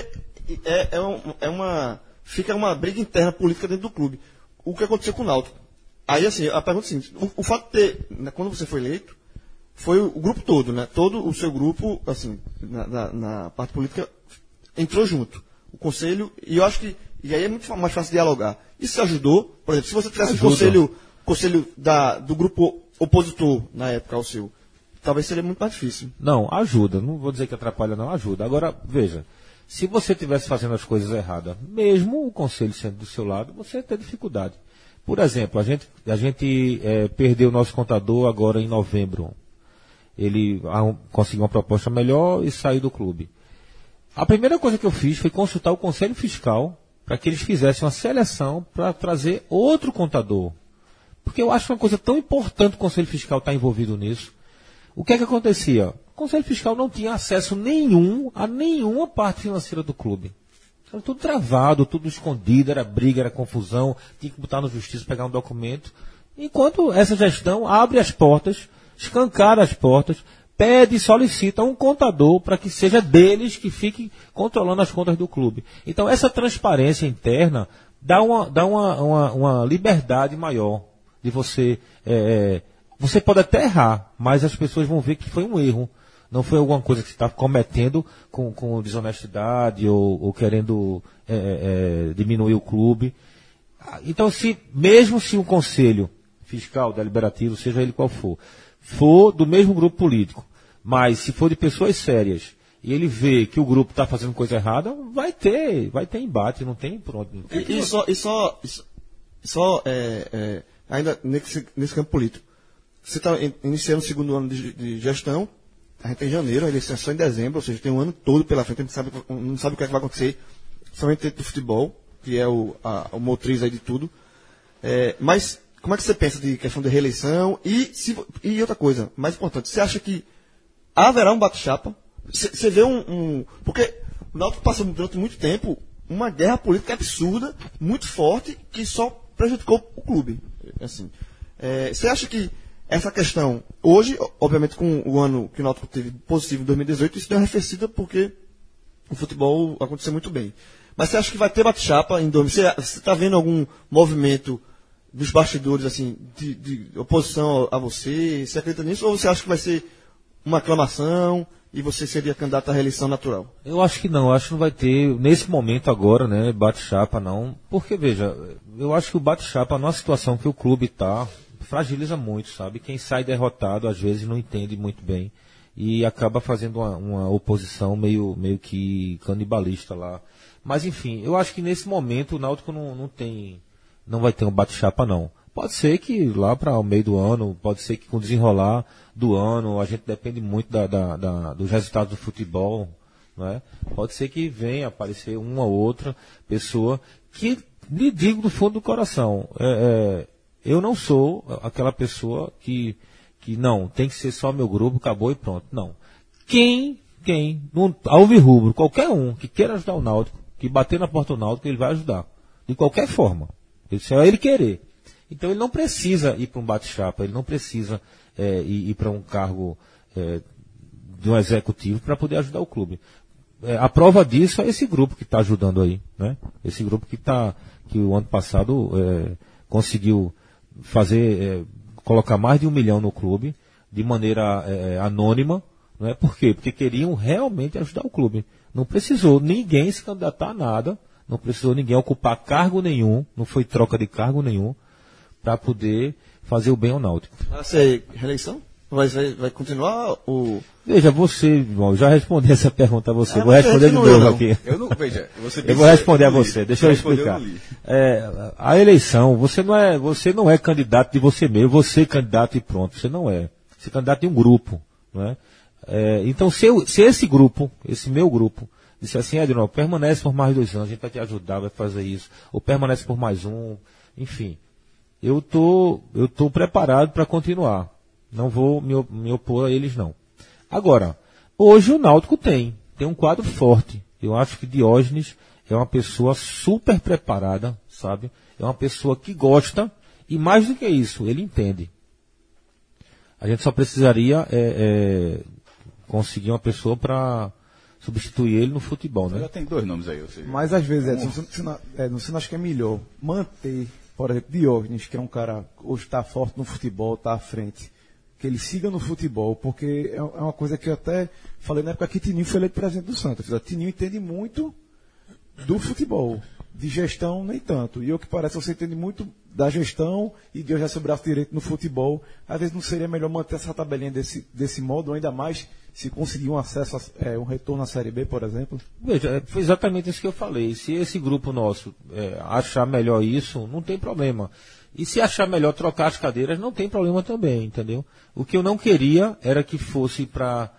fica uma briga interna política dentro do clube. O que aconteceu com o Náutico? Aí, assim, a pergunta é a seguinte, o fato de ter, quando você foi eleito, foi o grupo todo, né? Todo o seu grupo, assim, na parte política, entrou junto. O conselho, e eu acho que, e aí é muito mais fácil dialogar. Isso ajudou, por exemplo, se você tivesse o conselho do grupo opositor, na época, ao seu, talvez seria muito mais difícil. Não, ajuda, não vou dizer que atrapalha, não, ajuda. Agora, veja, se você estivesse fazendo as coisas erradas, mesmo o conselho sendo do seu lado, você ia ter dificuldade. Por exemplo, a gente perdeu o nosso contador agora em novembro. Ele conseguiu uma proposta melhor e saiu do clube. A primeira coisa que eu fiz foi consultar o Conselho Fiscal para que eles fizessem uma seleção para trazer outro contador. Porque eu acho uma coisa tão importante o Conselho Fiscal estar envolvido nisso. O que é que acontecia? O Conselho Fiscal não tinha acesso nenhum a nenhuma parte financeira do clube. Era tudo travado, tudo escondido, era briga, era confusão, tinha que botar na justiça, pegar um documento. Enquanto essa gestão abre as portas, escancara as portas, pede e solicita um contador para que seja deles que fique controlando as contas do clube. Então essa transparência interna dá uma liberdade maior de você... você pode até errar, mas as pessoas vão ver que foi um erro. Não foi alguma coisa que você está cometendo com desonestidade ou querendo diminuir o clube. Então, mesmo se um conselho fiscal, deliberativo, seja ele qual for do mesmo grupo político, mas se for de pessoas sérias e ele vê que o grupo está fazendo coisa errada, vai ter embate, não tem pronto. Ainda nesse campo político. Você está iniciando o segundo ano de gestão. A gente tem em janeiro, a eleição é só em dezembro, ou seja, tem um ano todo pela frente, a gente não sabe o que é que vai acontecer, somente dentro do futebol, que é o motriz aí de tudo. Mas como é que você pensa de questão de reeleição? E outra coisa, mais importante, você acha que haverá um bate-chapa? Você vê porque o Náutico passou durante muito tempo uma guerra política absurda, muito forte, que só prejudicou o clube. Assim, você acha que essa questão, hoje, obviamente com o ano que o Náutico teve positivo em 2018, isso deu uma arrefecida porque o futebol aconteceu muito bem. Mas você acha que vai ter bate-chapa em 2018? Você está vendo algum movimento dos bastidores assim, de oposição a você? Você acredita nisso? Ou você acha que vai ser uma aclamação e você seria candidato à reeleição natural? Eu acho que não, acho que não vai ter, nesse momento agora, né, bate-chapa não. Porque, veja, eu acho que o bate-chapa, na situação que o clube está, fragiliza muito, sabe? Quem sai derrotado, às vezes, não entende muito bem e acaba fazendo uma oposição meio que canibalista lá. Mas, enfim, eu acho que nesse momento o Náutico não vai ter um bate-chapa, não. Pode ser que lá para o meio do ano, pode ser que com o desenrolar do ano, a gente depende muito dos resultados do futebol, né? Pode ser que venha aparecer uma ou outra pessoa que, lhe digo do fundo do coração, Eu não sou aquela pessoa que não, tem que ser só meu grupo, acabou e pronto. Não. Quem, alvirrubro, qualquer um que queira ajudar o Náutico, que bater na porta do Náutico, ele vai ajudar. De qualquer forma. Se é ele querer. Então ele não precisa ir para um bate-chapa, ele não precisa ir para um cargo de um executivo para poder ajudar o clube. A prova disso é esse grupo que está ajudando aí, né? Esse grupo que o ano passado conseguiu colocar mais de 1 milhão no clube, de maneira anônima, não é? Por quê? Porque queriam realmente ajudar o clube. Não precisou ninguém se candidatar a nada, não precisou ninguém ocupar cargo nenhum, não foi troca de cargo nenhum, para poder fazer o bem ao Náutico. Você reeleição? Vai continuar o... Veja, você, irmão, eu já respondi essa pergunta a você. Vou responder de novo aqui. Eu não, veja, eu vou responder a você, deixa eu explicar. A eleição, você não é candidato de você mesmo, você é candidato e pronto, você não é. Você é candidato de um grupo, não é? Então, se esse grupo, esse meu grupo, disse assim, Edno, permanece por mais 2 anos, a gente vai te ajudar, vai fazer isso, ou permanece por mais 1, enfim. Eu tô preparado para continuar. Não vou me opor a eles, não. Agora, hoje o Náutico tem um quadro forte. Eu acho que Diógenes é uma pessoa super preparada, sabe? É uma pessoa que gosta e mais do que isso, ele entende. A gente só precisaria conseguir uma pessoa para substituir ele no futebol, né? Já tem 2 nomes aí, ou seja... Mas às vezes, Edson, você não acha que é melhor manter, por exemplo, Diógenes, que é um cara que hoje está forte no futebol, está à frente, que ele siga no futebol, porque é uma coisa que eu até falei na época que Tininho foi eleito presidente do Santos. Tininho entende muito do futebol, de gestão nem tanto. E o que parece, você entende muito da gestão e Deus já seu braço direito no futebol. Às vezes não seria melhor manter essa tabelinha desse modo, ainda mais se conseguir um acesso, um retorno à Série B, por exemplo? Veja, foi exatamente isso que eu falei. Se esse grupo nosso achar melhor isso, não tem problema. E se achar melhor trocar as cadeiras, não tem problema também, entendeu? O que eu não queria era que fosse para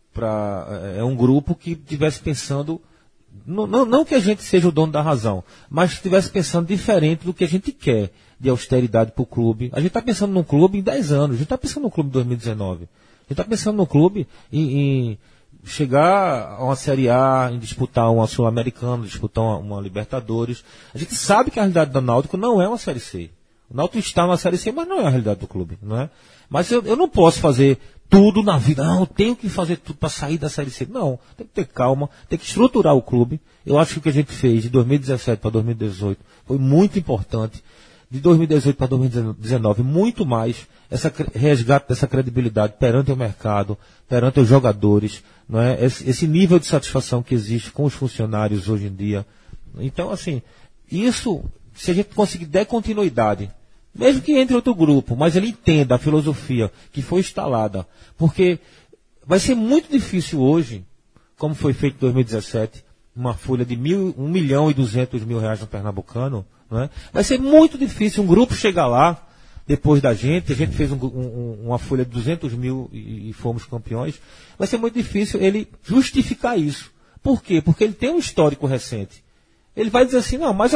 um grupo que estivesse pensando, não que a gente seja o dono da razão, mas que estivesse pensando diferente do que a gente quer de austeridade para o clube. A gente está pensando num clube em 10 anos, a gente está pensando num clube em 2019. A gente está pensando num clube em chegar a uma Série A, em disputar uma Sul-Americana, disputar uma Libertadores. A gente sabe que a realidade do Náutico não é uma Série C. O Náutico está na Série C, mas não é a realidade do clube, não é? Mas eu não posso fazer tudo na vida. Não, eu tenho que fazer tudo para sair da Série C. Não, tem que ter calma, tem que estruturar o clube. Eu acho que o que a gente fez de 2017 para 2018 foi muito importante. De 2018 para 2019, muito mais resgate dessa credibilidade perante o mercado, perante os jogadores, não é? Esse nível de satisfação que existe com os funcionários hoje em dia. Então, assim, isso, se a gente conseguir dar continuidade, mesmo que entre outro grupo, mas ele entenda a filosofia que foi instalada, porque vai ser muito difícil hoje, como foi feito em 2017, uma folha de 1.200.000 reais no Pernambucano, não é? Vai ser muito difícil um grupo chegar lá, depois da gente, a gente fez uma folha de 200 mil e fomos campeões, vai ser muito difícil ele justificar isso. Por quê? Porque ele tem um histórico recente. Ele vai dizer assim, não, mas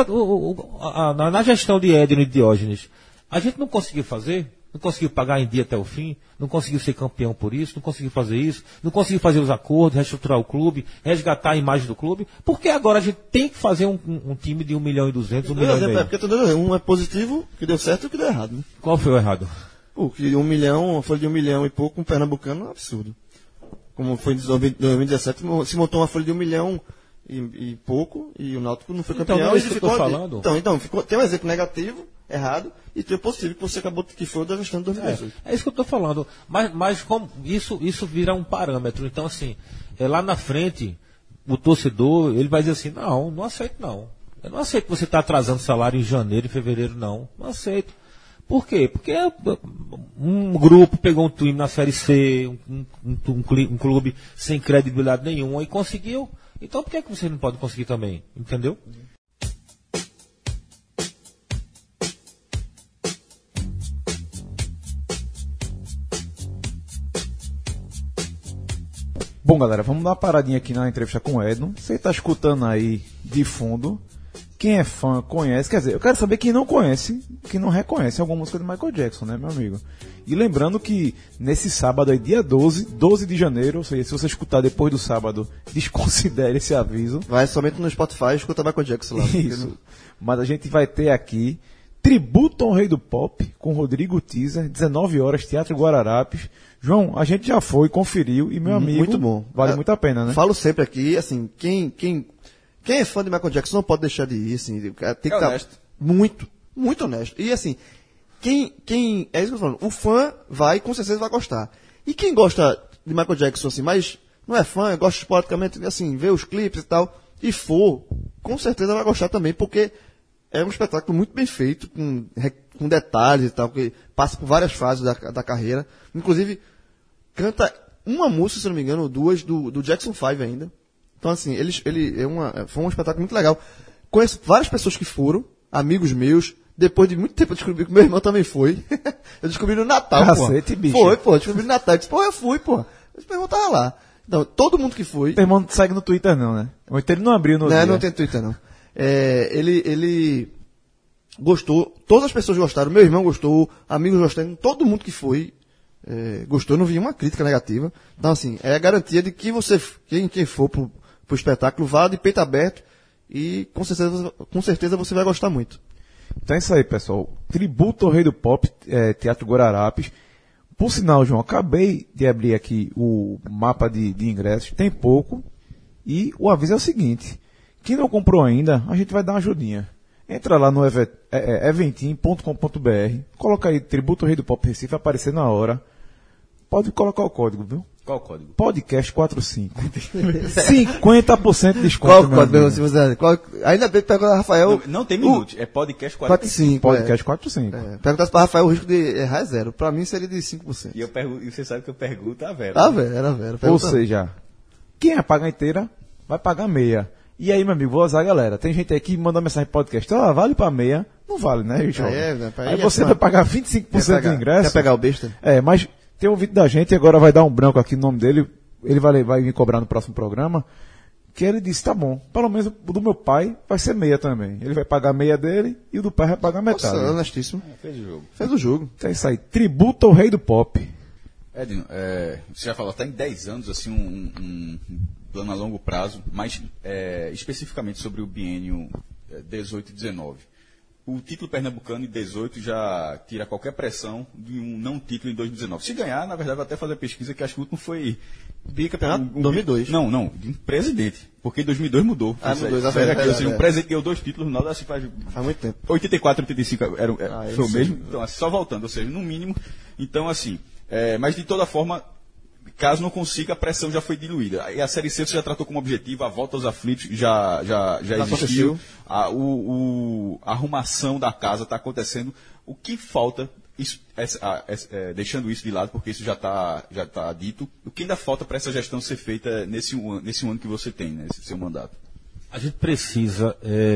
na gestão de Edno e de Diógenes, a gente não conseguiu fazer, não conseguiu pagar em dia até o fim, não conseguiu ser campeão por isso, não conseguiu fazer isso, não conseguiu fazer os acordos, reestruturar o clube, resgatar a imagem do clube, porque agora a gente tem que fazer um time de 1,2 milhão, 1,5 milhão. Porque um é positivo, que deu certo e o que deu errado. Né? Qual foi o errado? Que 1 milhão, folha de 1 milhão e pouco, um pernambucano é um absurdo. Como foi em 2017, se montou uma folha de 1 milhão e pouco, e o Náutico não foi campeão. Então, não é isso que eu tô falando. Então tem um exemplo negativo, errado, e tem o positivo que você acabou, que foi o da gestão de 2018. É isso que eu estou falando. Mas como isso vira um parâmetro. Então, assim, lá na frente, o torcedor, ele vai dizer assim, não aceito não. Eu não aceito que você está atrasando salário em janeiro e fevereiro, não. Não aceito. Por quê? Porque um grupo pegou um time na Série C, um clube sem credibilidade nenhuma e conseguiu. Então por que você não pode conseguir também? Entendeu? Bom, galera, vamos dar uma paradinha aqui na entrevista com o Edno. Você está escutando aí de fundo quem é fã conhece, quer dizer, eu quero saber quem não conhece, quem não reconhece alguma música de Michael Jackson, né, meu amigo? E lembrando que nesse sábado aí, dia 12 de janeiro, ou seja, se você escutar depois do sábado, desconsidere esse aviso. Vai somente no Spotify e escuta Michael Jackson lá. Isso. Mas a gente vai ter aqui Tributo ao Rei do Pop, com Rodrigo Teaser, 19 horas, Teatro Guararapes. João, a gente já foi, conferiu, e meu amigo, Muito bom. vale muito a pena, né? Falo sempre aqui, assim, quem é fã de Michael Jackson não pode deixar de ir, assim, tem que estar honesto. muito honesto. E assim, é isso que eu tô falando, o fã vai, com certeza vai gostar. E quem gosta de Michael Jackson, assim, mas não é fã, gosta esporadicamente, assim, vê os clipes e tal, e for, com certeza vai gostar também, porque é um espetáculo muito bem feito, com detalhes e tal, que passa por várias fases da carreira. Inclusive, canta uma música, se não me engano, ou duas, do Jackson 5 ainda. Então, assim, foi um espetáculo muito legal. Conheço várias pessoas que foram, amigos meus. Depois de muito tempo eu descobri que meu irmão também foi. Eu descobri no Natal, Cacete, pô. bicho. Foi, descobri no Natal. Eu disse, eu fui, pô. Meu irmão tava lá. Então, todo mundo que foi... Teu irmão não segue no Twitter não, né? Ou então ele não abriu no dia. Não tem Twitter, não. Ele gostou, todas as pessoas gostaram, meu irmão gostou, amigos gostaram, todo mundo que foi gostou, não vi uma crítica negativa. Então, assim, é a garantia de que quem for pro espetáculo vá de peito aberto e com certeza você vai gostar muito. Então é isso aí, pessoal. Tributo ao Rei do Pop, Teatro Guararapes. Por sinal, João, acabei de abrir aqui o mapa de ingressos, tem pouco, e o aviso é o seguinte: quem não comprou ainda, a gente vai dar uma ajudinha. Entra lá no eventim.com.br, coloca aí Tributo ao Rei do Pop Recife, vai aparecer na hora. Pode colocar o código, viu? Qual o código? Podcast 45. 50% de desconto. Qual o meu código? amigo. Se você, ainda bem que perguntar Rafael. Não tem minuto, é podcast 45. 45. Podcast 45. Perguntasse para Rafael, o risco de errar é 0. Para mim seria de 5%. E você sabe que eu pergunto a Vera. Era Vera. Ou seja, quem é pagar inteira, vai pagar meia. E aí, meu amigo, vou usar a galera. Tem gente aí que manda mensagem no podcast, vale pra meia. Não vale, né, João? Aí você vai pagar 25% do ingresso. Quer pegar o besta? Mas tem um ouvido da gente, e agora vai dar um branco aqui no nome dele, ele vai me cobrar no próximo programa, que ele disse, tá bom, pelo menos o do meu pai vai ser meia também. Ele vai pagar meia dele e o do pai vai pagar metade. Nossa, honestíssimo. Fez o jogo. Então é isso aí, tributo ao Rei do Pop. Edinho, você já falou, está em 10 anos, assim, um plano a longo prazo, mas especificamente sobre o biênio 18 e 19. O título pernambucano em 18 já tira qualquer pressão de um não título em 2019. Se ganhar, na verdade, vou até fazer a pesquisa, que acho que o último foi bicampeonato 2002. Não, de presidente, porque em 2002 mudou. Um presidente ganhou 2 títulos, nada assim faz muito tempo. 84, 85 foi o mesmo, sim. então assim, só voltando, ou seja, no mínimo. Então, assim, mas de toda forma, caso não consiga, a pressão já foi diluída. E a Série C você já tratou como objetivo, a volta aos aflitos já existiu. A arrumação da casa está acontecendo. O que falta, deixando isso de lado, porque isso já tá dito, o que ainda falta para essa gestão ser feita nesse um ano que você tem, né, nesse seu mandato? A gente precisa...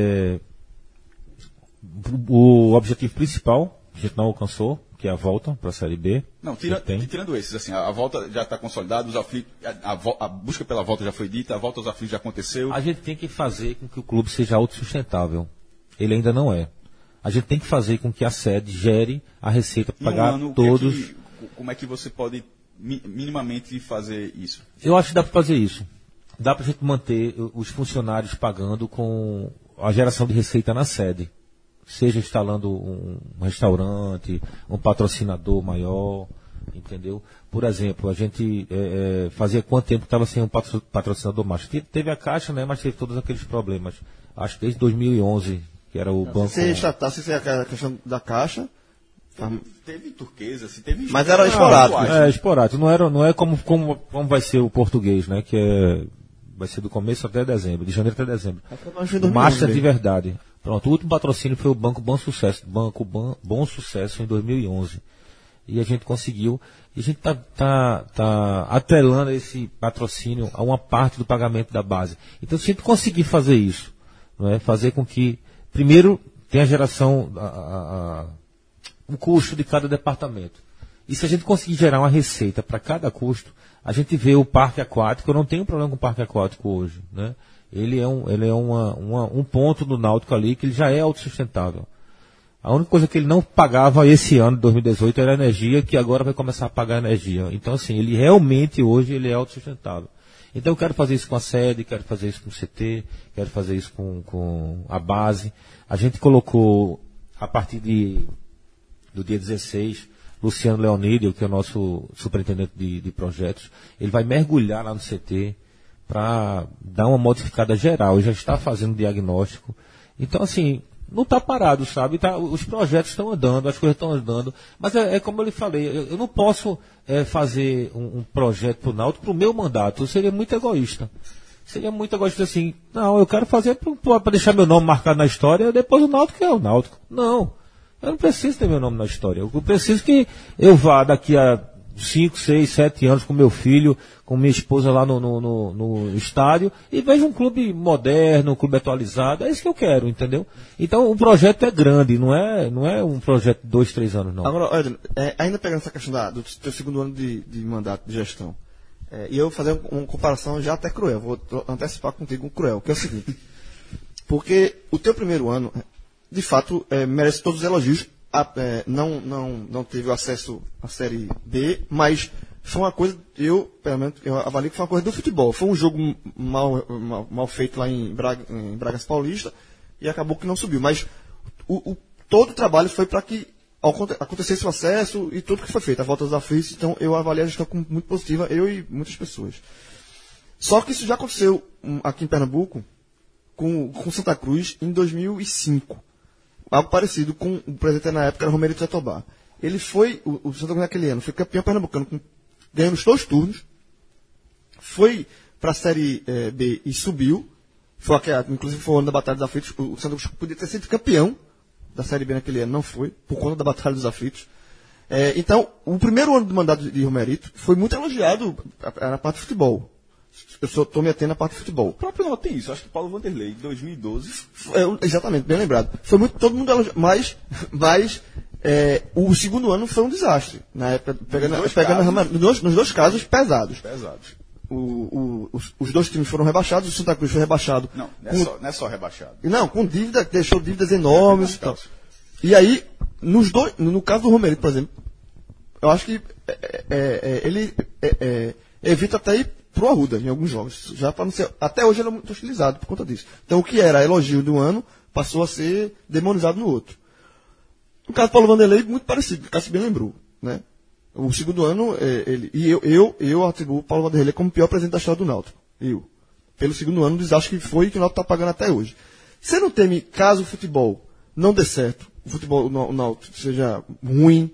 o objetivo principal, a gente não alcançou, que é a volta para a Série B. Não, tirando esses, assim, a volta já está consolidada, os aflitos, a busca pela volta já foi dita, a volta aos aflitos já aconteceu. A gente tem que fazer com que o clube seja autossustentável. Ele ainda não é. A gente tem que fazer com que a sede gere a receita para pagar todos. Como é que você pode minimamente fazer isso? Eu acho que dá para fazer isso. Dá para a gente manter os funcionários pagando com a geração de receita na sede. Seja instalando um restaurante, um patrocinador maior, entendeu? Por exemplo, a gente fazia quanto tempo estava sem um patrocinador mais? Teve a Caixa, né, mas teve todos aqueles problemas. Acho que desde 2011, que era o banco... Se tratasse a questão da Caixa... Teve Turquesa, teve... Mas era esporádico. Esporádico. Não é como vai ser o português, né, que vai ser do começo até dezembro, de janeiro até dezembro. O Master de verdade. Pronto, o último patrocínio foi o Banco Bom Sucesso, Bom Sucesso em 2011. E a gente conseguiu, e a gente tá atrelando esse patrocínio a uma parte do pagamento da base. Então, se a gente conseguir fazer isso, não é? Fazer com que, primeiro, tenha a geração, o custo de cada departamento. E se a gente conseguir gerar uma receita para cada custo, a gente vê o parque aquático. Eu não tenho problema com o parque aquático hoje, né? ele é um ponto do Náutico ali que ele já é autossustentável. A única coisa que ele não pagava esse ano, 2018, era a energia, que agora vai começar a pagar energia. Então, assim, ele realmente hoje ele é autossustentável. Então eu quero fazer isso com a sede, quero fazer isso com o CT, quero fazer isso com a base. A gente colocou, a partir do dia 16, Luciano Leonídio, que é o nosso superintendente de projetos, ele vai mergulhar lá no CT para dar uma modificada geral. Ele já está fazendo diagnóstico. Então, assim, não está parado, sabe? Os projetos estão andando, as coisas estão andando. Mas é como eu lhe falei, eu não posso fazer um projeto para o Náutico para o meu mandato. Eu seria muito egoísta. Seria muito egoísta assim, não, eu quero fazer para deixar meu nome marcado na história, depois o Náutico é o Náutico. Não, eu não preciso ter meu nome na história. Eu preciso que eu vá daqui a 5, 6, 7 anos com meu filho, com minha esposa lá no estádio e veja um clube moderno, um clube atualizado. É isso que eu quero, entendeu? Então o projeto é grande, não é um projeto de 2, 3 anos, não. Agora, Edno, ainda pegando essa questão do teu segundo ano de mandato de gestão, e eu vou fazer uma comparação já até cruel, vou antecipar contigo um cruel, que é o seguinte, porque o teu primeiro ano, de fato, merece todos os elogios. Não teve o acesso à Série B, mas foi uma coisa, pelo menos, eu avalio que foi uma coisa do futebol. Foi um jogo mal feito lá em Bragança Paulista e acabou que não subiu. Mas todo o trabalho foi para que acontecesse o acesso e tudo que foi feito, a volta dos aflitos. Então eu avaliei a gestão como muito positiva, eu e muitas pessoas. Só que isso já aconteceu aqui em Pernambuco com Santa Cruz em 2005. Algo parecido com o presidente na época, era Romerito Jatobá. Ele foi, o Santa Cruz naquele ano, foi campeão pernambucano, ganhando os 2 turnos, foi para a Série B e subiu, inclusive foi o ano da Batalha dos Aflitos, o Santa Cruz podia ter sido campeão da Série B naquele ano, não foi, por conta da Batalha dos Aflitos. Então, o primeiro ano do mandato de Romerito foi muito elogiado na parte de futebol. Eu só estou me atendo à parte de futebol. O próprio Náutico tem isso. Acho que Paulo Vanderlei, em 2012... Exatamente, bem lembrado. Foi muito, todo mundo elogiou, mas o segundo ano foi um desastre. Na época, nos dois casos pesados. Os 2 times foram rebaixados, o Santa Cruz foi rebaixado. Não é só rebaixado. Não, com dívida, deixou dívidas enormes. E aí, no caso do Romerito, por exemplo, eu acho que ele evita até ir pro Arruda em alguns jogos. Já para não ser, até hoje ele é muito hostilizado por conta disso. Então o que era elogio de um ano passou a ser demonizado no outro. No caso do Paulo Vanderlei, muito parecido, o Cássio bem lembrou, né? O segundo ano, eu atribuo o Paulo Vanderlei como o pior presidente da história do Náutico. Pelo segundo ano, o desastre que foi e que o Náutico está pagando até hoje. Você não teme, caso o futebol não dê certo, o Náutico seja ruim,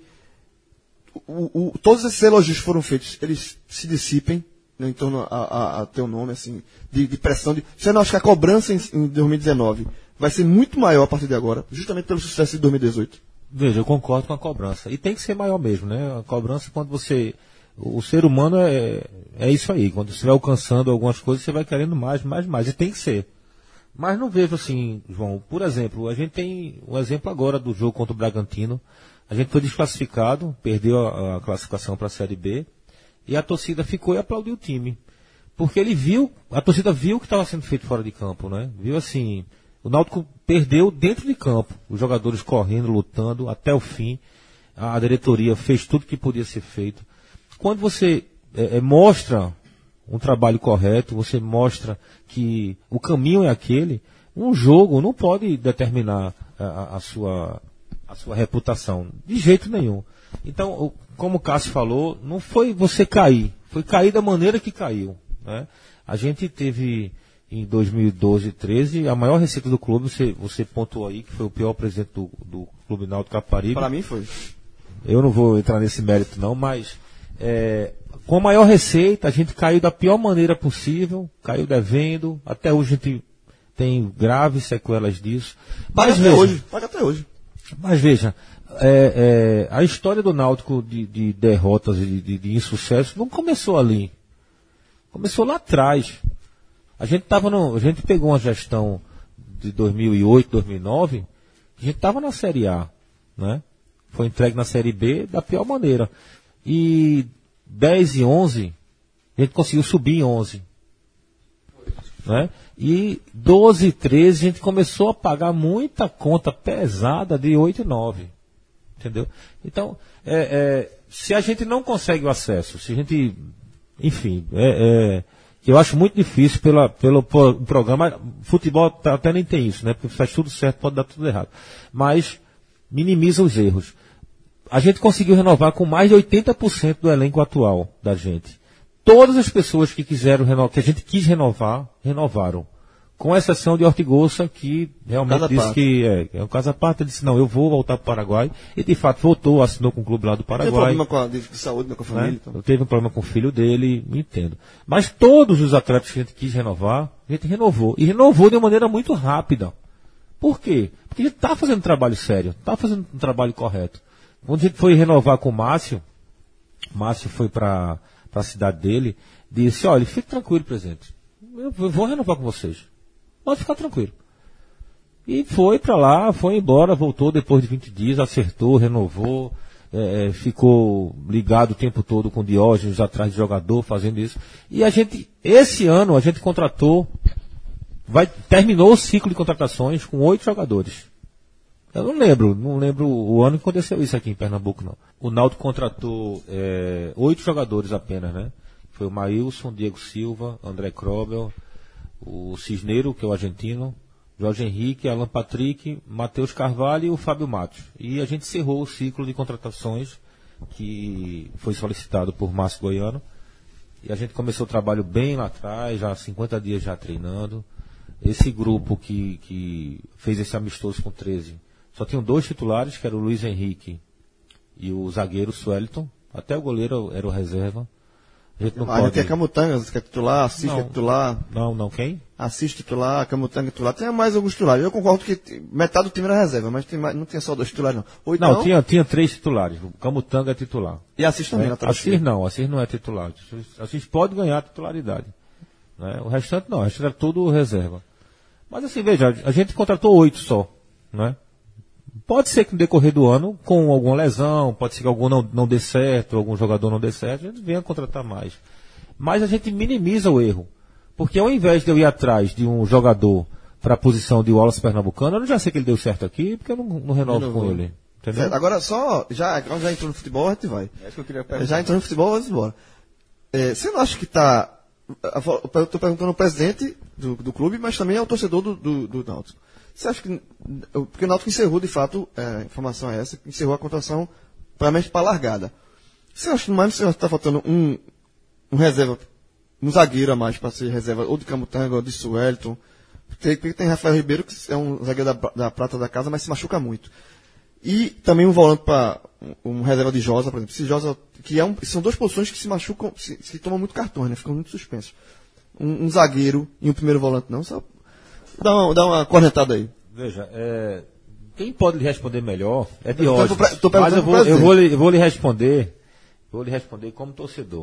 todos esses elogios que foram feitos, eles se dissipem, né, em torno a teu nome, assim, de pressão. Você não acha que a cobrança em 2019 vai ser muito maior a partir de agora, justamente pelo sucesso de 2018? Veja, eu concordo com a cobrança. E tem que ser maior mesmo, né? A cobrança, quando você... O ser humano é isso aí. Quando você vai alcançando algumas coisas, você vai querendo mais. E tem que ser. Mas não vejo assim, João. Por exemplo, a gente tem um exemplo agora do jogo contra o Bragantino. A gente foi desclassificado, perdeu a classificação para a Série B. E a torcida ficou e aplaudiu o time. Porque a torcida viu o que estava sendo feito fora de campo, né? Viu assim, o Náutico perdeu dentro de campo. Os jogadores correndo, lutando até o fim. A diretoria fez tudo que podia ser feito. Quando você mostra um trabalho correto, você mostra que o caminho é aquele, um jogo não pode determinar a sua reputação. De jeito nenhum. Então, como o Cássio falou, não foi você cair, foi cair da maneira que caiu, né? A gente teve em 2012 e 2013 a maior receita do clube, você pontuou aí que foi o pior presidente do Clube Náutico Caparibe. Para mim foi. Eu não vou entrar nesse mérito não, mas com a maior receita a gente caiu da pior maneira possível, caiu devendo, até hoje a gente tem graves sequelas disso. Paga até hoje. Mas veja, a história do Náutico de derrotas e de insucesso não começou ali. Começou lá atrás. A gente pegou uma gestão de 2008, 2009, a gente estava na Série A, né? Foi entregue na Série B da pior maneira. E 10 e 11, a gente conseguiu subir em 11. né? E 12 e 13 a gente começou a pagar muita conta pesada de 8 e 9. Entendeu? Então, se a gente não consegue o acesso, se a gente, enfim, que eu acho muito difícil pelo programa, futebol até nem tem isso, né? Porque faz tudo certo, pode dar tudo errado. Mas minimiza os erros. A gente conseguiu renovar com mais de 80% do elenco atual da gente. Todas as pessoas que quiseram renovar, que a gente quis renovar, renovaram. Com exceção de Ortigosa, que realmente disse que é um caso à parte. Ele disse, não, eu vou voltar para o Paraguai. E de fato voltou, assinou com o clube lá do Paraguai. Teve problema de saúde, com a família. Né? Então. Teve um problema com o filho dele, entendo. Mas todos os atletas que a gente quis renovar, a gente renovou. E renovou de uma maneira muito rápida. Por quê? Porque a gente está fazendo um trabalho sério, está fazendo um trabalho correto. Quando a gente foi renovar com o Márcio foi para a cidade dele, disse, olha, fique tranquilo, presidente. Eu vou renovar com vocês. Pode ficar tranquilo. E foi para lá, foi embora, voltou depois de 20 dias, acertou, renovou, ficou ligado o tempo todo com o Diógenes atrás de jogador, fazendo isso. E esse ano, a gente contratou, terminou o ciclo de contratações com 8 jogadores. Eu não lembro o ano que aconteceu isso aqui em Pernambuco, não. O Náutico contratou 8 jogadores apenas, né? Foi o Maílson, Diego Silva, André Krobel, o Cisneiro, que é o argentino, Jorge Henrique, Alan Patrick, Matheus Carvalho e o Fábio Matos. E a gente encerrou o ciclo de contratações que foi solicitado por Márcio Goiano. E a gente começou o trabalho bem lá atrás, já há 50 dias já treinando. Esse grupo que fez esse amistoso com 13, só tinham 2 titulares, que era o Luiz Henrique e o zagueiro Suelton. Até o goleiro era o reserva. A gente não pode... tem a Camutanga, que é titular, Assis que é titular. Não, quem? Assis titular, Camutanga titular. Tem mais alguns titulares. Eu concordo que metade do time era reserva, mas não tinha só 2 titulares, não. Ou então... Não, tinha 3 titulares. O Camutanga é titular. E Assis também, Assis não é titular. Assis pode ganhar a titularidade. Né? O restante não, o restante era tudo reserva. Mas assim, veja, a gente contratou 8 só, né? Pode ser que no decorrer do ano, com alguma lesão, pode ser que algum não dê certo, algum jogador não dê certo, a gente venha contratar mais. Mas a gente minimiza o erro. Porque ao invés de eu ir atrás de um jogador para a posição de Wallace Pernambucano, eu já sei que ele deu certo aqui, porque eu não renovo com ele. Entendeu? Certo. Agora já entrou no futebol, a gente vai. É isso que eu queria perguntar. Já entrou no futebol, vamos embora. Você não acha que está... Eu estou perguntando ao presidente do clube, mas também ao torcedor do Náutico. Você acha que... Porque o Náutico encerrou, de fato, a informação é essa, encerrou a contratação para a largada. Você acha que no mais está faltando um reserva, um zagueiro a mais para ser reserva, ou de Camutanga, ou de Suelton? Tem Rafael Ribeiro, que é um zagueiro da prata da casa, mas se machuca muito. E também um volante para um reserva de Josa, por exemplo. Se Josa, são 2 posições que se machucam, se tomam muito cartões, né? Ficam muito suspensos. Um zagueiro e um primeiro volante não, só dá uma cornetada aí. Veja, quem pode lhe responder melhor é Diógenes. Mas eu vou lhe responder como torcedor.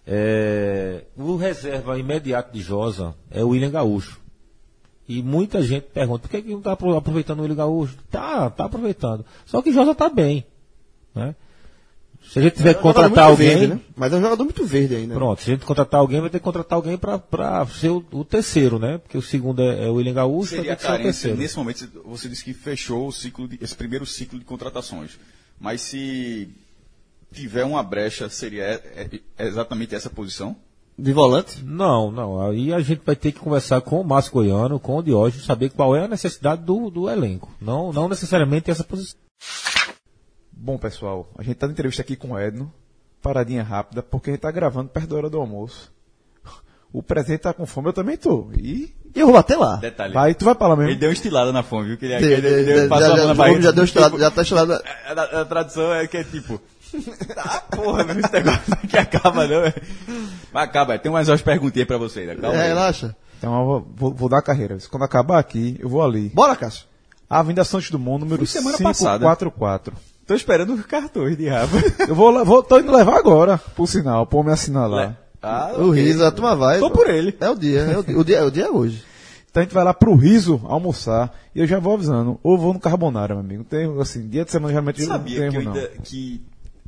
O reserva imediato de Josa é o William Gaúcho. E muita gente pergunta, por que não está aproveitando o William Gaúcho? Tá aproveitando. Só que Josa está bem. Né? Se a gente tiver que contratar alguém... Verde, né? Mas é um jogador muito verde ainda. Pronto, se a gente contratar alguém, vai ter que contratar alguém para ser o terceiro, né? Porque o segundo é o William Gaúcho, seria vai ter que ser o terceiro. Nesse momento, você disse que fechou esse primeiro ciclo de contratações. Mas se tiver uma brecha, seria exatamente essa posição? De volante? Não. Aí a gente vai ter que conversar com o Márcio Goiano, com o Diógenes, saber qual é a necessidade do elenco. Não necessariamente essa posição. Bom, pessoal, a gente está na entrevista aqui com o Edno, paradinha rápida, porque a gente está gravando perto da hora do almoço. O presidente está com fome, eu também estou. E eu vou bater lá. Detalhe. Tu vai para lá mesmo. Ele deu uma estilada na fome, viu? Que ele passou a mão na barriga. Já deu estilada, já tá estilada. A tradução é que é tipo... porra, meu, esse negócio aqui acaba não. Mas acaba, tem mais umas perguntinhas pra você ainda. Calma aí. Relaxa. Então eu vou dar a carreira. Quando acabar aqui, eu vou ali. Bora, Cássio. Avenida Santos Dumont, número 544. Tô esperando os cartões de rabo. Tô indo levar agora, por sinal, pra me assinar lá. O Riso, a turma vai. Tô por ele. É o dia, o dia é hoje. Então a gente vai lá pro Riso almoçar, e eu já vou avisando, ou vou no Carbonara, meu amigo. Tem, assim, dia de semana geralmente eu não sabia tenho, que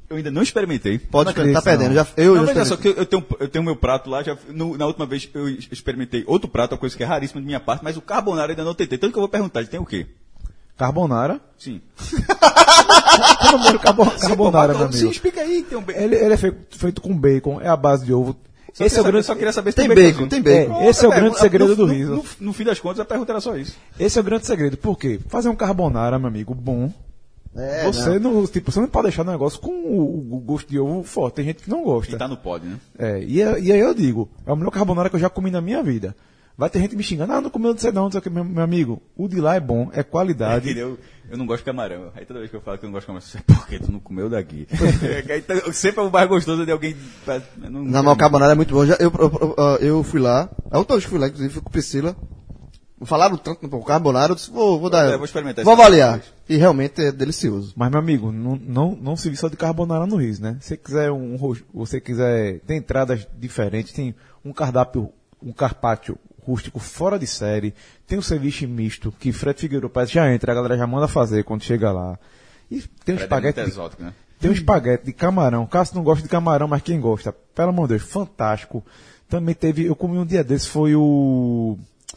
Eu ainda não experimentei. Pode acredito, tá perdendo. não. Não, mas é só que eu tenho meu prato lá. Na última vez eu experimentei outro prato, uma coisa que é raríssima de minha parte, mas o carbonara ainda não tentei. Tanto que eu vou perguntar, ele tem o quê? Carbonara. Sim. Primeiro carbonara, meu Sim, amigo. explica aí. Tem um bacon. Ele é feito com bacon, é a base de ovo. Só queria saber se Tem bacon, tem bacon. Esse é o grande segredo do riso. No fim das contas, a pergunta era só isso. Esse é o grande segredo. Por quê? Fazer um carbonara, meu amigo, bom. Você não pode deixar o negócio com o gosto de ovo forte. Tem gente que não gosta. E tá no pódio, né? E aí eu digo, é o melhor carbonara que eu já comi na minha vida. Vai ter gente me xingando, não comeu de você não sei o que, meu amigo. O de lá é bom, é qualidade. Eu não gosto de camarão. Aí toda vez que eu falo que eu não gosto de camarão, você sabe por que tu não comeu daqui? Sempre é o mais gostoso de alguém. Na mal carbonara é muito bom. Eu fui lá. A outra vez que fui lá, inclusive, fui com Priscila. Falaram tanto no carbonara, eu disse, vou dar. Vou experimentar. Vou avaliar. E realmente é delicioso. Mas, meu amigo, não se vive só de carbonara no riso, né? Se você quiser, tem entradas diferentes, tem um carpaccio rústico fora de série, tem o ceviche misto, que Fred Figueiredo parece já entra, a galera já manda fazer quando chega lá. E tem um espaguete. Exótico, né? Tem um espaguete de camarão. Cássio não gosta de camarão, mas quem gosta, pelo amor de Deus, fantástico. Também teve, eu comi um dia desse, foi o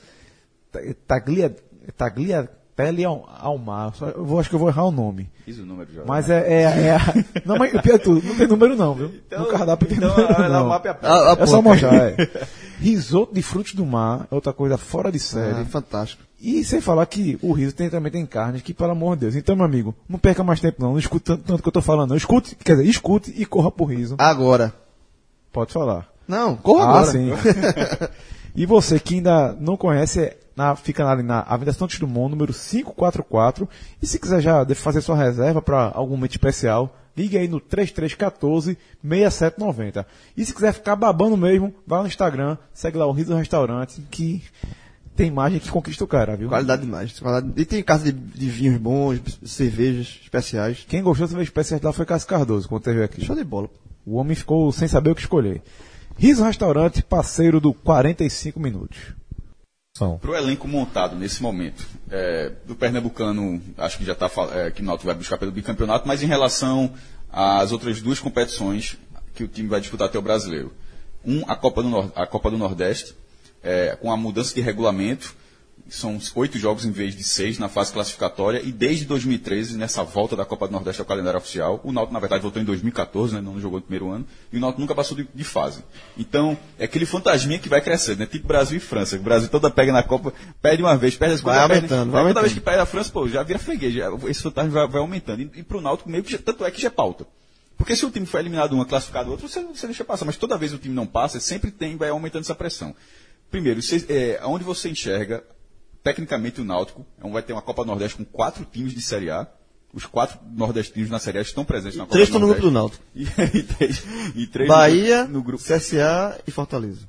Tagliatelle ao mar. Acho que eu vou errar o nome. Fiz o número já. Mas não, mas pior de tudo, não tem número não, viu? No cardápio tem número não. É só mostrar, Risoto de frutos do mar, é outra coisa fora de série. Fantástico. E sem falar que o riso também tem carne, que pelo amor de Deus. Então, meu amigo, não perca mais tempo não escute tanto que eu tô falando não. Escute e corra pro riso. Agora. Pode falar. Não, corra agora. Sim. E você que ainda não conhece, fica ali na Avenida Santos Dumont, número 544. E se quiser já fazer sua reserva para algum momento especial, ligue aí no 3314-6790. E se quiser ficar babando mesmo, vai no Instagram, segue lá o Riso Restaurante, que tem imagem que conquista o cara, viu? Qualidade demais. E tem casa de vinhos bons, cervejas especiais. Quem gostou de cerveja especial lá foi Cássio Cardoso, quando teve aqui. Show de bola. O homem ficou sem saber o que escolher. Riso Restaurante, parceiro do 45 minutos. Para o elenco montado nesse momento, do Pernambucano, acho que já está que o Náutico vai buscar pelo bicampeonato, mas em relação às outras duas competições que o time vai disputar até o brasileiro. A Copa do Nordeste, com a mudança de regulamento, são 8 jogos em vez de 6 na fase classificatória, e desde 2013, nessa volta da Copa do Nordeste ao calendário oficial, o Náutico, na verdade, voltou em 2014, né, não jogou no primeiro ano, e o Náutico nunca passou de fase. Então, é aquele fantasminha que vai crescendo, né, tipo Brasil e França. O Brasil toda pega na Copa, perde uma vez, perde a segunda, vai aumentando. Toda vez que perde a França, já vira freguês, esse fantasma vai aumentando. E pro Náutico, meio que tanto é que já é pauta. Porque se o time foi eliminado uma, classificado outra, você deixa passar, mas toda vez o time não passa, sempre vai aumentando essa pressão. Primeiro, onde você enxerga tecnicamente o Náutico vai ter uma Copa do Nordeste com 4 times de Série A. Os 4 nordestinos na Série A estão presentes na Copa do Nordeste. 3 estão no grupo do Náutico. E 3 Bahia, no grupo. CSA e Fortaleza.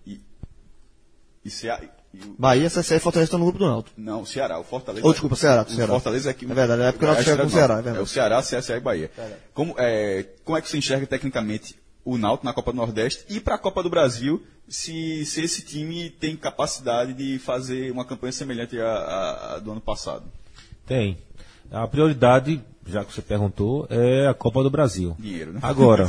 Bahia, CSA e Fortaleza estão no grupo do Náutico. Não, o Ceará. O Fortaleza. Desculpa, Ceará. O Fortaleza é que. É verdade, é porque o Náutico chega com o Ceará. É o Ceará, CSA e Bahia. Como é que você enxerga tecnicamente o Náutico na Copa do Nordeste e para a Copa do Brasil, se esse time tem capacidade de fazer uma campanha semelhante à do ano passado? Tem. A prioridade, já que você perguntou, é a Copa do Brasil. Dinheiro, né? Agora,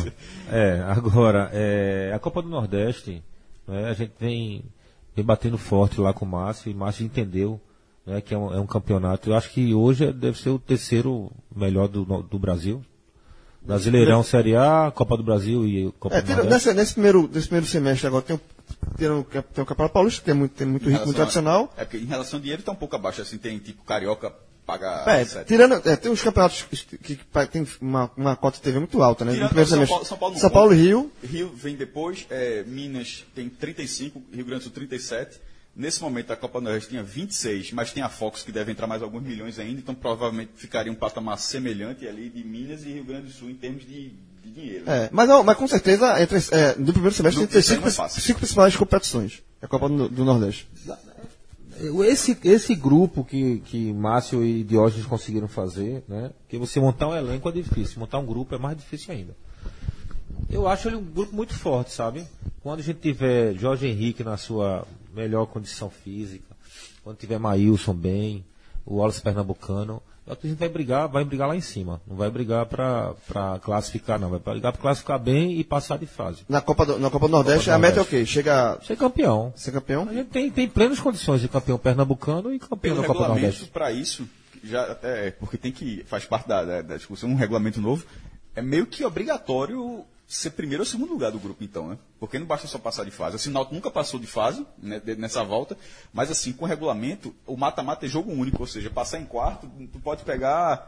a Copa do Nordeste, né, a gente vem batendo forte lá com o Márcio, e o Márcio entendeu, né, que é um campeonato. Eu acho que hoje deve ser o terceiro melhor do Brasil. Brasileirão, Série A, Copa do Brasil e Copa do Nordeste. Nesse primeiro semestre agora tem o Campeonato Paulista, que tem muito rico, muito tradicional. Porque em relação ao dinheiro está um pouco abaixo, assim, tem tipo Carioca paga... Tem uns campeonatos que tem uma cota de TV muito alta, né? No primeiro semestre. São Paulo e Rio. Rio vem depois, Minas tem 35, Rio Grande do Sul 37. Nesse momento a Copa do Nordeste tinha 26, mas tem a Fox que deve entrar mais alguns milhões ainda, então provavelmente ficaria um patamar semelhante ali de Minas e Rio Grande do Sul em termos de dinheiro. Mas com certeza, no primeiro semestre tem 5 principais competições. É a Copa do Nordeste. Esse grupo que Márcio e Diógenes conseguiram fazer, né? Que você montar um elenco é difícil, montar um grupo é mais difícil ainda. Eu acho ele um grupo muito forte, sabe? Quando a gente tiver Jorge Henrique na sua melhor condição física, quando tiver Maílson bem, o Wallace Pernambucano, O Atlético vai brigar lá em cima. Não vai brigar para classificar, não. Vai brigar para classificar bem e passar de fase. Na Copa do Nordeste, a meta é o quê? Chega Ser campeão. a ser campeão? A gente tem plenas condições de campeão pernambucano e campeão Pelo da Copa do regulamento, Nordeste. para isso, já até porque faz parte da discussão, um regulamento novo, é meio que obrigatório ser primeiro ou segundo lugar do grupo, então, né? Porque não basta só passar de fase. Assim, o Náutico nunca passou de fase, né, nessa volta, mas assim, com o regulamento, o mata-mata é jogo único, ou seja, passar em quarto, tu pode pegar...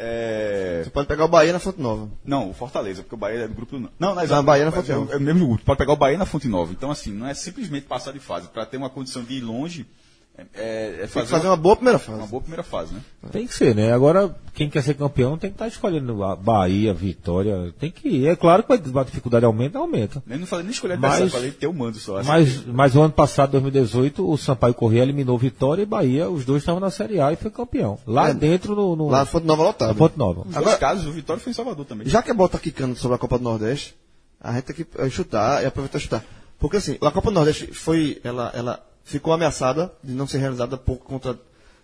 Você pode pegar o Bahia na Fonte Nova. Não, o Fortaleza, porque o Bahia é do grupo... Não, é Não, Bahia na Fonte Nova. é o mesmo grupo, pode pegar o Bahia na Fonte Nova. Então, assim, não é simplesmente passar de fase. Para ter uma condição de ir longe, Tem que fazer uma boa primeira fase. uma boa primeira fase, né? Tem que ser, né? Agora, quem quer ser campeão tem que estar escolhendo a Bahia, Vitória. Tem que ir. É claro que a dificuldade aumenta. Eu não falei nem escolher Mas- adversário, falei ter o mando só. Assim. Mas o ano passado, 2018, o Sampaio Corrêa eliminou Vitória e Bahia. Os dois estavam na Série A e foi campeão. Lá dentro, no Lá na Fonte Nova na lotada. Ponte Nova. Nos dois casos, o Vitória foi em Salvador também. Já que a bola tá quicando sobre a Copa do Nordeste, a gente tem que chutar e aproveitar e chutar. Porque assim, a Copa do Nordeste ela ficou ameaçada de não ser realizada por conta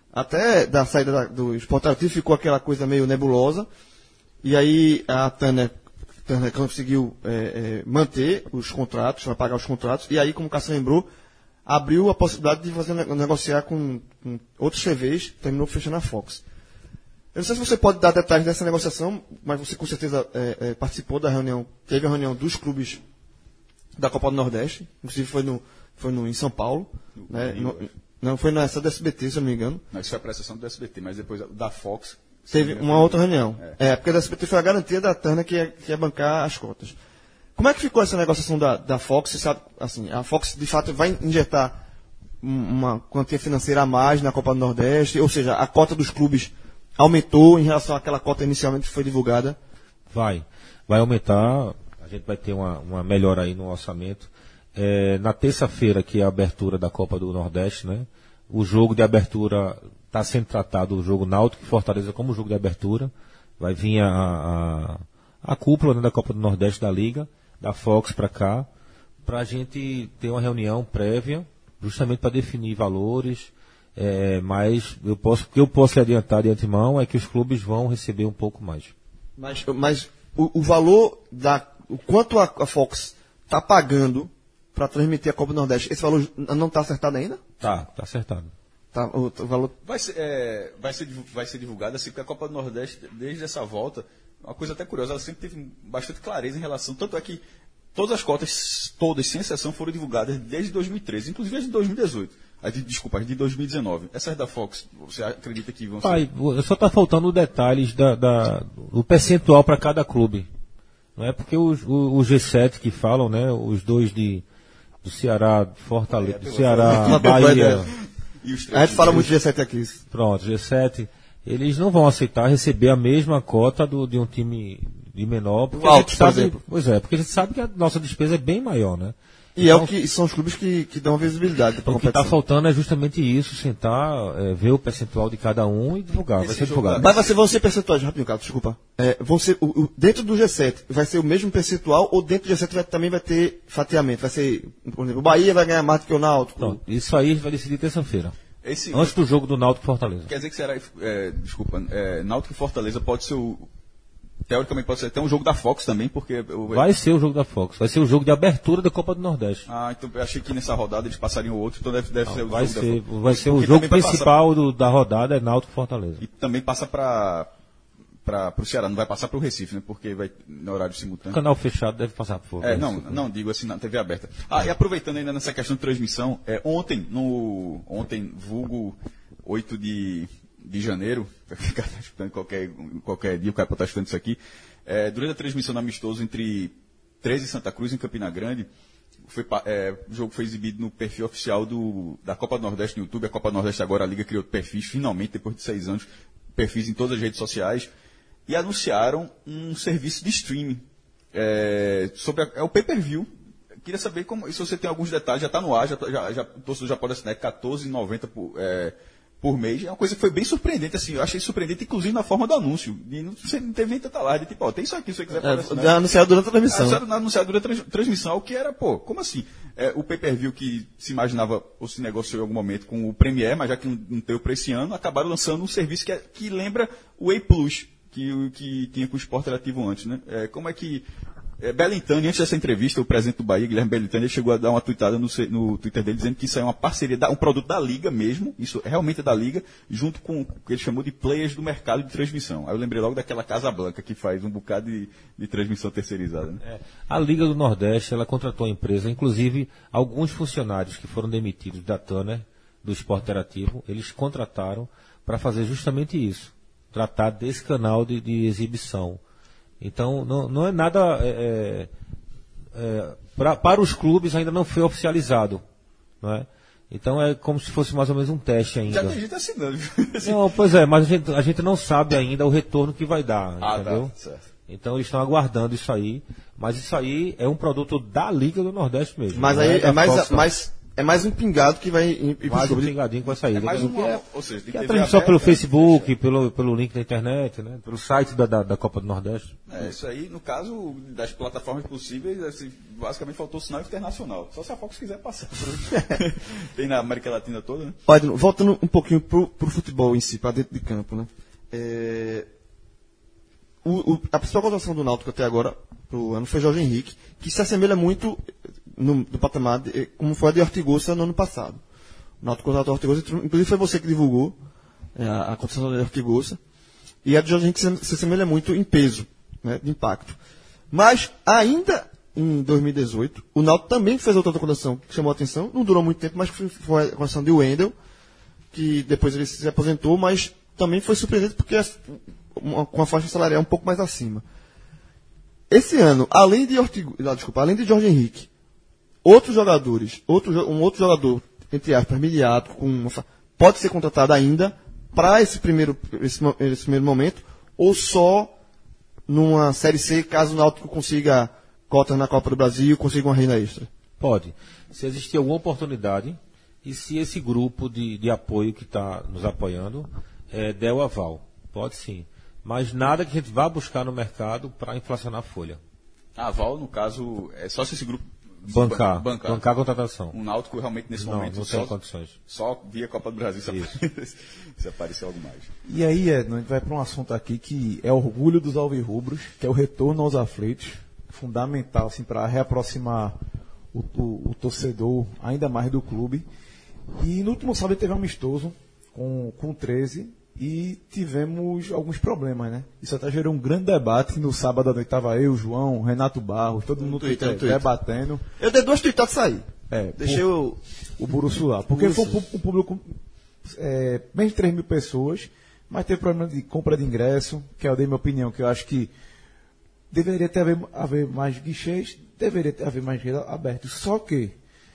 até da saída do Sport Ativo, ficou aquela coisa meio nebulosa. E aí a Turner conseguiu manter os contratos, vai pagar os contratos. E aí, como o Cássio lembrou, abriu a possibilidade de fazer negociar com outros TVs, terminou fechando a Fox. Eu não sei se você pode dar detalhes dessa negociação, mas você com certeza participou da reunião, teve a reunião dos clubes da Copa do Nordeste, inclusive foi em São Paulo, né? Não foi nessa do SBT, se eu não me engano. Não, isso foi a prestação do SBT, mas depois da Fox... Teve uma outra reunião. Porque a da SBT foi a garantia da Turner que ia bancar as cotas. Como é que ficou essa negociação da Fox? Você sabe, assim, a Fox de fato vai injetar uma quantia financeira a mais na Copa do Nordeste, ou seja, a cota dos clubes aumentou em relação àquela cota inicialmente que foi divulgada? Vai aumentar. A gente vai ter uma melhora aí no orçamento. Na terça-feira, que é a abertura da Copa do Nordeste, né? O jogo de abertura está sendo tratado, o jogo Náutico e Fortaleza como jogo de abertura. Vai vir a cúpula, né, da Copa do Nordeste da Liga, da Fox para cá, para a gente ter uma reunião prévia, justamente para definir valores. Mas o que eu posso lhe adiantar de antemão é que os clubes vão receber um pouco mais. Mas o valor o quanto a Fox está pagando para transmitir a Copa do Nordeste, esse valor não está acertado ainda? Tá acertado. Tá, o valor... Vai ser divulgada assim, porque a Copa do Nordeste, desde essa volta, uma coisa até curiosa, ela sempre teve bastante clareza em relação, tanto é que todas as cotas, todas, sem exceção, foram divulgadas desde 2013, inclusive as de 2018. As de 2019. Essas da Fox, você acredita que vão ser... Só está faltando detalhes do percentual para cada clube. Não é porque o G7 que falam, né? Os dois do Ceará, Fortaleza, do Ceará, Bahia. A gente fala muito de G7 aqui. Pronto, G7. Eles não vão aceitar receber a mesma cota de um time de menor. Porque O a Altos, gente por sabe, exemplo. pois é, porque a gente sabe que a nossa despesa é bem maior, né? E Então, são os clubes que dão visibilidade para a o que está competição. faltando é justamente isso, sentar, ver o percentual de cada um e divulgar. Vai ser divulgado. Mas vão ser percentuais, rapidinho, Carlos, desculpa. Vão ser, dentro do G7, vai ser o mesmo percentual ou dentro do G7 também vai ter fatiamento? Vai ser, por exemplo, o Bahia vai ganhar mais do que o Náutico? Pronto, isso aí a gente vai decidir terça-feira. Esse, Antes do jogo do Náutico e Fortaleza. quer dizer que será, Náutico e Fortaleza pode ser teoricamente pode ser até um jogo da Fox também, porque... Vai ser o jogo da Fox, vai ser o jogo de abertura da Copa do Nordeste. Então eu achei que nessa rodada eles passariam o outro, então deve ser o Vai jogo ser, da Fox. vai ser o Porque jogo também vai principal da rodada, é Náutico e Fortaleza. E também passa para o Ceará, não vai passar para o Recife, né? Porque vai no horário O simultâneo. canal fechado deve passar por Não, digo assim, na TV aberta. E aproveitando ainda nessa questão de transmissão, ontem, vulgo 8 de janeiro, o cara está escutando qualquer dia, o cara pode estar escutando isso aqui, durante a transmissão do amistoso entre 13 e Santa Cruz, em Campina Grande, o jogo foi exibido no perfil oficial da Copa do Nordeste no YouTube. A Copa do Nordeste agora, a Liga criou perfis, finalmente, depois de 6 anos, perfis em todas as redes sociais, e anunciaram um serviço de streaming sobre o pay-per-view. Queria saber se você tem alguns detalhes, já está no ar, o torcedor já pode assinar, R$14,90 por mês, é uma coisa que foi bem surpreendente, assim, eu achei surpreendente, inclusive na forma do anúncio. E não teve nem tanta alarde, tipo, ó, tem isso aqui, se você quiser poder assinar. Anunciado durante a transmissão. Anunciado durante a transmissão, o que era, pô, como assim? O pay-per-view que se imaginava ou se negociou em algum momento com o Premiere, mas já que não teve para esse ano, acabaram lançando um serviço que lembra o Whey Plus, que tinha com o Sport Interativo antes, né? Como é que... Belintani, antes dessa entrevista, o presidente do Bahia, Guilherme Belintani, chegou a dar uma tweetada no Twitter dele, dizendo que isso é uma parceria, um produto da Liga mesmo, isso realmente é da Liga, junto com o que ele chamou de players do mercado de transmissão. Aí eu lembrei logo daquela Casa Blanca, que faz um bocado de transmissão terceirizada. Né? A Liga do Nordeste, ela contratou a empresa, inclusive alguns funcionários que foram demitidos da Turner, do Sport Interativo, eles contrataram para fazer justamente isso, tratar desse canal de exibição. Então, não é nada... para os clubes ainda não foi oficializado. Não é? Então, é como se fosse mais ou menos um teste ainda. Já tem gente assinando. Não, pois é, mas a gente não sabe ainda o retorno que vai dar. Entendeu? Tá, certo. Então, eles estão aguardando isso aí. Mas isso aí é um produto da Liga do Nordeste mesmo. Mas aí é mais um pingado que vai ir mais um pingadinho que vai sair. Ou seja, tem que é TV transmissão pelo aberta, Facebook, pelo link da internet, né? Pelo site da Copa do Nordeste. Isso aí, no caso das plataformas possíveis, assim, basicamente faltou sinal internacional. Só se a Fox quiser passar. Tem na América Latina toda, né? Olha, voltando um pouquinho pro futebol em si, para dentro de campo, né? A principal contratação do Náutico até agora, pro ano, foi Jorge Henrique, que se assemelha muito no patamar como foi a de Ortigosa no ano passado. O Náutico contratou a Ortigosa, inclusive foi você que divulgou a contratação de Ortigosa. E a de Jorge Henrique se assemelha muito em peso, né, de impacto. Mas, ainda em 2018, o Náutico também fez outra contratação que chamou a atenção. Não durou muito tempo, mas foi a contratação de Wendel, que depois ele se aposentou, mas também foi surpreendente porque com a faixa salarial um pouco mais acima. Esse ano, além de Jorge Henrique, outros jogadores, um outro jogador, entre aspas, mediático, pode ser contratado ainda para esse primeiro momento, ou só numa Série C, caso o Náutico consiga cotas na Copa do Brasil e consiga uma renda extra? Pode. Se existir alguma oportunidade e se esse grupo de apoio que está nos apoiando der o aval. Pode sim. Mas nada que a gente vá buscar no mercado para inflacionar a folha. Aval, no caso, é só se esse grupo bancar a contratação. O Náutico realmente nesse momento não tem condições. Só via Copa do Brasil se aparecer algo mais. E aí, Edno, a gente vai para um assunto aqui que é orgulho dos alvirrubros, que é o retorno aos aflitos, fundamental assim, para reaproximar o torcedor ainda mais do clube. E no último sábado teve um amistoso com o 13 e tivemos alguns problemas, né? Isso até gerou um grande debate. No sábado à noite estava eu, João, Renato Barros, todo mundo no Twitter debatendo. Eu dei 2 tweetadas sair. Deixei o Buruçu lá. Porque foi um público menos de 3 mil pessoas, mas teve problema de compra de ingresso, que eu dei minha opinião, que eu acho que deveria haver mais guichês, deveria haver mais guichês abertos. Só que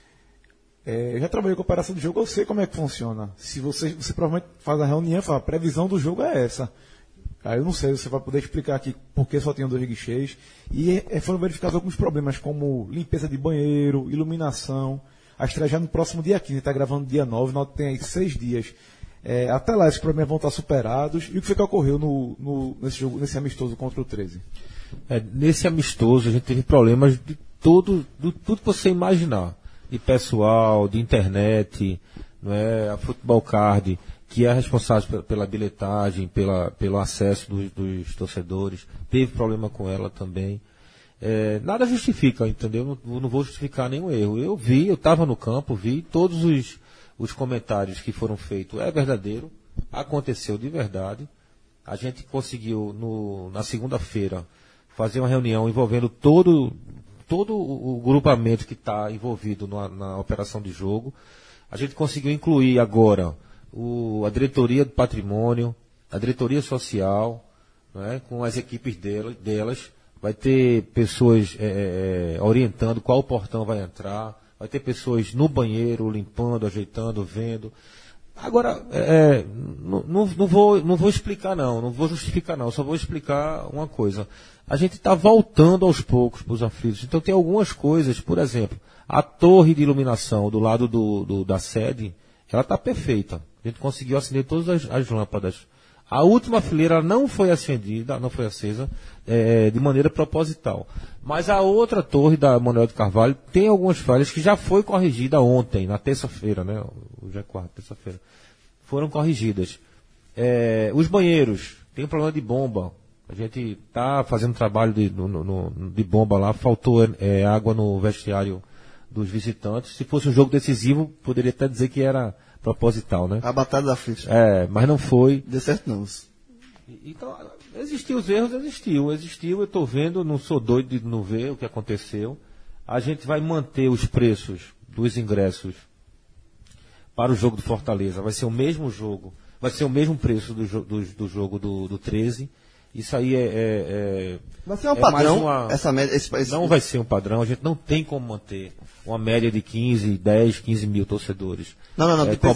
eu já trabalhei com operação de jogo, eu sei como é que funciona. Se você provavelmente faz a reunião e fala, a previsão do jogo é essa. Aí eu não sei, você vai poder explicar aqui por que só tinham 2 guichês. E foram verificados alguns problemas, como limpeza de banheiro, iluminação. A estreia já no próximo dia 15, está gravando dia 9, nós tem aí 6 dias. Até lá esses problemas vão estar superados. E o que foi que ocorreu nesse jogo, nesse amistoso contra o 13? Nesse amistoso a gente teve problemas de tudo que você imaginar. De pessoal, de internet, não é? A Futebol Card, que é responsável pela bilhetagem, pelo acesso dos torcedores, teve problema com ela também. Nada justifica, entendeu? Não vou justificar nenhum erro. Eu estava no campo, vi todos os comentários que foram feitos. É verdadeiro, aconteceu de verdade. A gente conseguiu, na segunda-feira, fazer uma reunião envolvendo todo o grupamento que está envolvido na operação de jogo. A gente conseguiu incluir agora a diretoria do patrimônio, a diretoria social, né, com as equipes delas. Vai ter pessoas orientando qual portão vai entrar, vai ter pessoas no banheiro limpando, ajeitando, vendo. Agora, não vou explicar não vou justificar não, só vou explicar uma coisa. A gente está voltando aos poucos para os aflitos, então tem algumas coisas, por exemplo, a torre de iluminação do lado da sede, ela está perfeita, A gente conseguiu acender todas as lâmpadas. A última fileira não foi acendida, não foi acesa de maneira proposital. Mas a outra torre da Manuel de Carvalho tem algumas falhas que já foi corrigida ontem, na terça-feira, né? Hoje é quarta, terça-feira. Foram corrigidas. Os banheiros, tem um problema de bomba. A gente está fazendo trabalho de bomba lá, faltou água no vestiário dos visitantes. Se fosse um jogo decisivo, poderia até dizer que era proposital, né? A batalha da frente. Mas não foi. Deu certo não. Então, existiu os erros, existiu, eu estou vendo, não sou doido de não ver o que aconteceu. A gente vai manter os preços dos ingressos para o jogo do Fortaleza. Vai ser o mesmo jogo, vai ser o mesmo preço do jogo do 13. Isso aí vai ser um padrão, essa média, não vai ser um padrão, a gente não tem como manter uma média de 15 mil torcedores. Não,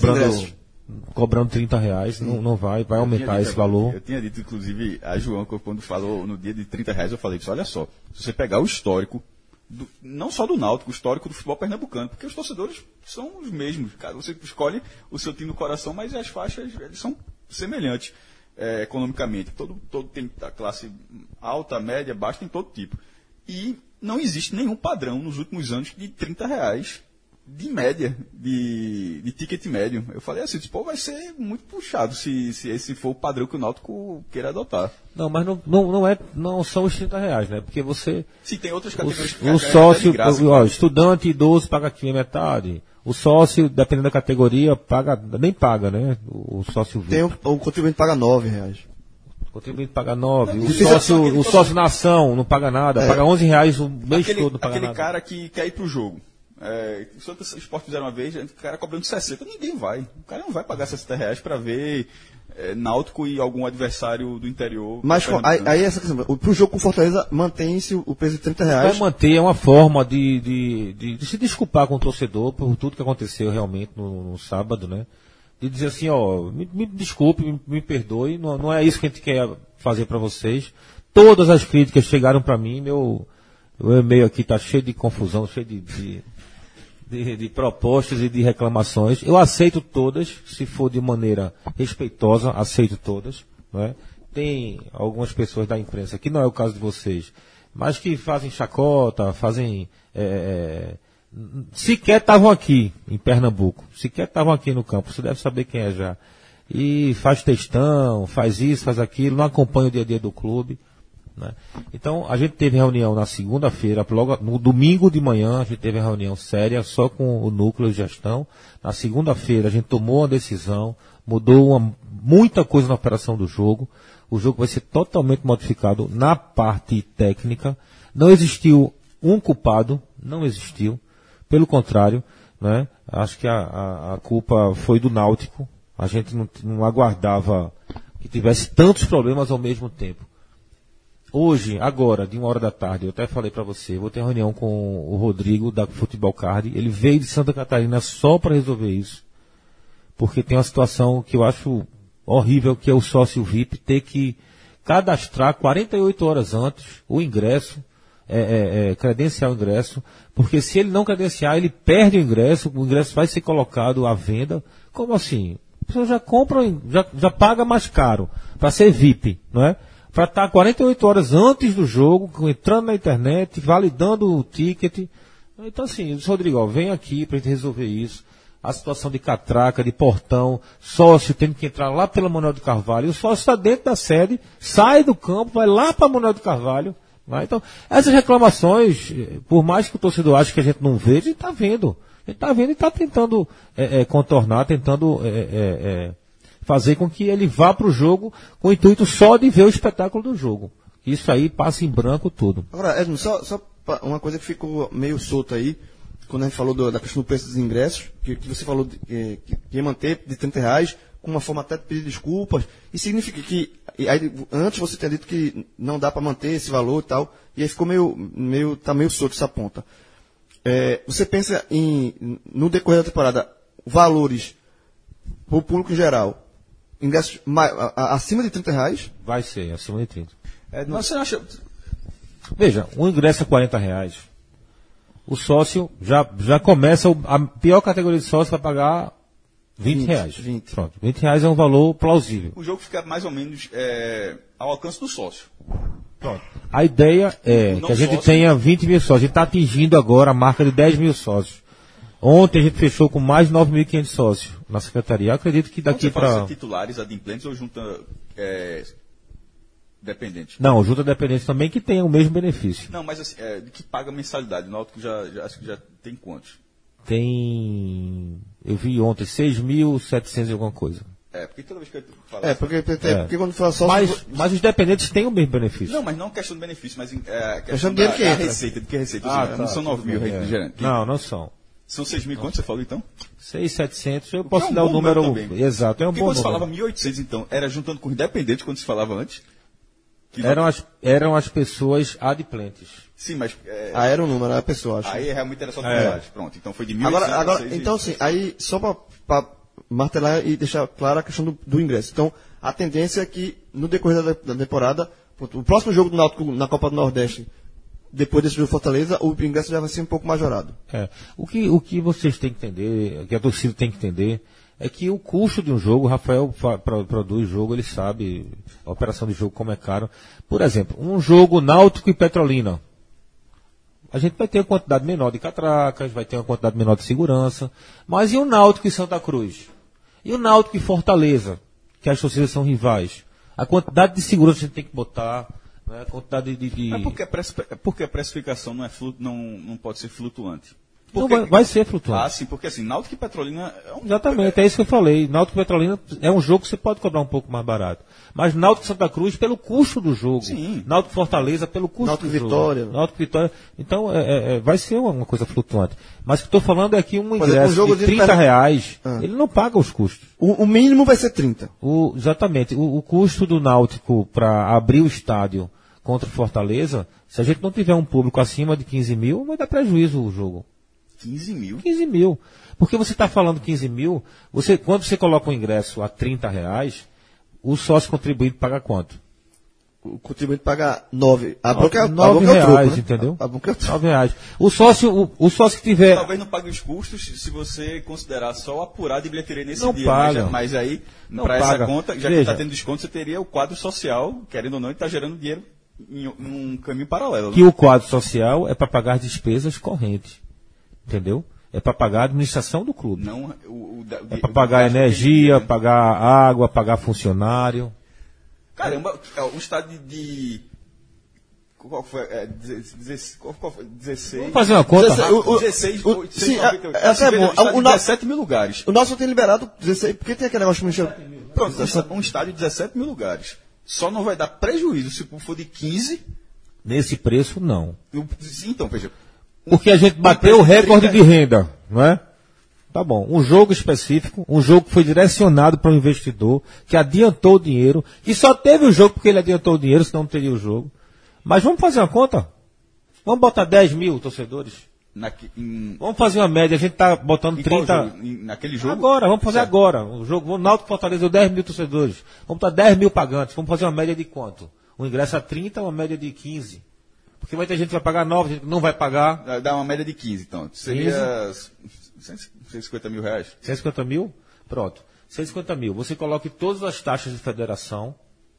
cobrando R$30, não vai aumentar esse valor. Eu tinha dito, inclusive, a João, quando falou no dia de R$30, eu falei isso, olha só, se você pegar o histórico, não só do Náutico, o histórico do futebol pernambucano, porque os torcedores são os mesmos, cara, você escolhe o seu time no coração, mas as faixas eles são semelhantes. Economicamente, todo tem a classe alta, média, baixa, tem todo tipo. E não existe nenhum padrão nos últimos anos de R$30 de média, de ticket médio. Eu falei assim, pô, vai ser muito puxado se esse for o padrão que o Náutico queira adotar. Não, mas não são os R$30, né? Porque você... Se tem outras categorias que o sócio, estudante idoso paga aqui a metade. O sócio, dependendo da categoria, nem paga, né? O sócio VIP. O contribuinte paga R$9. O contribuinte paga 9. O sócio nação não paga nada, paga R$11 o mês todo, não paga aquele nada. Cara que quer ir pro jogo. O Santa Esporte fizeram uma vez, o cara cobrando 60, ninguém vai. O cara não vai pagar R$60 para ver Náutico e algum adversário do interior. Mas aí essa questão, pro jogo com Fortaleza mantém-se o peso de R$30. Vai manter, é uma forma de se desculpar com o torcedor por tudo que aconteceu realmente no sábado, né? De dizer assim, me desculpe, me perdoe, não é isso que a gente quer fazer para vocês. Todas as críticas chegaram para mim, meu e-mail aqui tá cheio de confusão, cheio de propostas e de reclamações. Eu aceito todas, se for de maneira respeitosa, aceito todas. Não é? Tem algumas pessoas da imprensa, que não é o caso de vocês, mas que fazem chacota, sequer estavam aqui em Pernambuco, sequer estavam aqui no campo, você deve saber quem é já. E faz textão, faz isso, faz aquilo, não acompanha o dia a dia do clube. Né? Então, a gente teve reunião na segunda-feira, logo no domingo de manhã, a gente teve uma reunião séria só com o núcleo de gestão. Na segunda-feira, a gente tomou uma decisão, mudou muita coisa na operação do jogo. O jogo vai ser totalmente modificado na parte técnica. Não existiu um culpado, não existiu. Pelo contrário, né? Acho que a culpa foi do Náutico. A gente não aguardava que tivesse tantos problemas ao mesmo tempo. Hoje, agora, de 1h da tarde, eu até falei para você, vou ter reunião com o Rodrigo da Futebol Card. Ele veio de Santa Catarina só para resolver isso. Porque tem uma situação que eu acho horrível, que é o sócio VIP ter que cadastrar 48 horas antes o ingresso, credenciar o ingresso, porque se ele não credenciar, ele perde o ingresso vai ser colocado à venda. Como assim? A pessoa já compra, já paga mais caro para ser VIP, não é? Para estar 48 horas antes do jogo, entrando na internet, validando o ticket. Então assim, Rodrigo, vem aqui para a gente resolver isso. A situação de catraca, de portão, sócio tendo que entrar lá pela Manuel de Carvalho. E o sócio está dentro da sede, sai do campo, vai lá para a Manuel de Carvalho. Né? Então, essas reclamações, por mais que o torcedor ache que a gente não vê, a gente está vendo. A gente está vendo e está tentando contornar, tentando fazer com que ele vá para o jogo com o intuito só de ver o espetáculo do jogo. Isso aí passa em branco tudo. Agora, Edmo, só uma coisa que ficou meio solta aí, quando a gente falou da questão do preço dos ingressos, que você falou que ia manter de R$30, com uma forma até de pedir desculpas, e significa que, aí, antes você tinha dito que não dá para manter esse valor e tal, e aí ficou tá meio solto essa ponta. Você pensa no decorrer da temporada, valores para o público em geral, ingressos acima de R$30? Vai ser, acima de 30. Mas você acha... Veja, um ingresso é R$40. O sócio já começa, a pior categoria de sócio vai pagar R$20. 20. Pronto, R$20 é um valor plausível. O jogo fica mais ou menos ao alcance do sócio. Pronto. A ideia é Não que a gente sócio. tenha 20 mil sócios. A gente está atingindo agora a marca de 10 mil sócios. Ontem a gente fechou com mais de 9.500 sócios na secretaria. Eu acredito que Quando daqui você fala para... ser titulares, adimplentes ou junta dependentes? Não, junta dependente também que tenha o mesmo benefício. Não, mas assim, de que paga mensalidade. O Náutico acho que já tem quantos? Tem... Eu vi ontem 6.700 e alguma coisa. Porque toda vez que eu falo... Porque quando fala só... Mas os dependentes têm o mesmo benefício. Não, mas não questão do benefício, mas Questão questão do dinheiro que da entra. receita. De que receita? tá. Não são 9 mil refrigerantes. Não são. São 6 mil, quanto você falou então? 6.700, eu Que posso é um dar o bom número... também. Exato, é um Porque bom quando se número. falava 1.800, então, era juntando com os dependentes, quando se falava antes? Que não- Eram as pessoas adimplentes. Sim, mas... Era o número, era a pessoa, acho. aí realmente era só titulares. Pronto, então foi de 1.800 Agora, a 6.000. então assim, aí só para martelar e deixar clara a questão do ingresso. Então, a tendência é que no decorrer da temporada, o próximo jogo do Náutico na Copa do Nordeste, depois desse jogo do Fortaleza, o ingresso já vai ser um pouco majorado. O que vocês têm que entender, o que a torcida tem que entender, é que o custo de um jogo, o Rafael produz jogo, ele sabe a operação de jogo como é caro. Por exemplo, um jogo Náutico e Petrolina. A gente vai ter uma quantidade menor de catracas, vai ter uma quantidade menor de segurança. Mas e o Náutico e Santa Cruz? E o Náutico e Fortaleza, que as torcidas são rivais? A quantidade de segurança que a gente tem que botar, né? A quantidade de... Mas porque a precificação não pode ser flutuante? Não, Porque- vai ser flutuante. sim, porque assim, Náutico e Petrolina é um... Exatamente, é isso que eu falei. Náutico e Petrolina é um jogo que você pode cobrar um pouco mais barato. Mas Náutico e Santa Cruz, pelo custo do jogo. Sim. Náutico e Fortaleza, pelo custo Náutico do e jogo. Vitória. Náutico e Vitória. Então, vai ser uma coisa flutuante. Mas o que eu estou falando é que um exemplo, ingresso um jogo de de R$30, Ah. ele não paga os custos. O mínimo vai ser 30. Exatamente. O custo do Náutico para abrir o estádio contra o Fortaleza, se a gente não tiver um público acima de 15 mil, vai dar prejuízo o jogo. 15 mil? 15 mil. Porque você está falando 15 mil, quando você coloca o ingresso a R$30, o sócio contribuinte paga quanto? O contribuinte paga 9. A boca é o R$9, troco, né? entendeu? A boca é o troco. R$9. O sócio que tiver... Talvez não pague os custos se você considerar só o apurado de bilheteria nesse Não dia. paga. Mas aí, Não para essa paga. conta, já que Veja. está tendo desconto, você teria o quadro social, querendo ou não, e está gerando dinheiro em um caminho paralelo. Que o quadro social é para pagar as despesas correntes. Entendeu? É para pagar a administração do clube. Não, É para pagar energia. energia, pagar água, pagar funcionário. Caramba, um estádio de... Qual foi? 16... Vamos fazer uma conta. 16, sim, 898. essa é bom. Um estádio de 17 mil lugares. O nosso tem liberado 16, porque tem aquele negócio que me Pronto, um estádio de 17 mil lugares. Só não vai dar prejuízo se for de 15. Nesse preço, não. Então, veja. Porque a gente bateu o recorde de renda, não é? Tá bom. Um jogo específico, um jogo que foi direcionado para o investidor, que adiantou o dinheiro, que só teve o jogo porque ele adiantou o dinheiro, senão não teria o jogo. Mas vamos fazer uma conta? Vamos botar 10 mil torcedores? Vamos fazer uma média, a gente está botando 30... Naquele jogo? Agora, vamos fazer Certo. agora. O jogo, o Náutico Fortaleza deu 10 mil torcedores. Vamos botar 10 mil pagantes. Vamos fazer uma média de quanto? O ingresso a 30, uma média de 15. Porque muita gente vai pagar 9, gente não vai pagar. Dá uma média de 15, então. Seria 150 mil reais. 150 mil? Pronto. 150 mil. Você coloque todas as taxas de federação,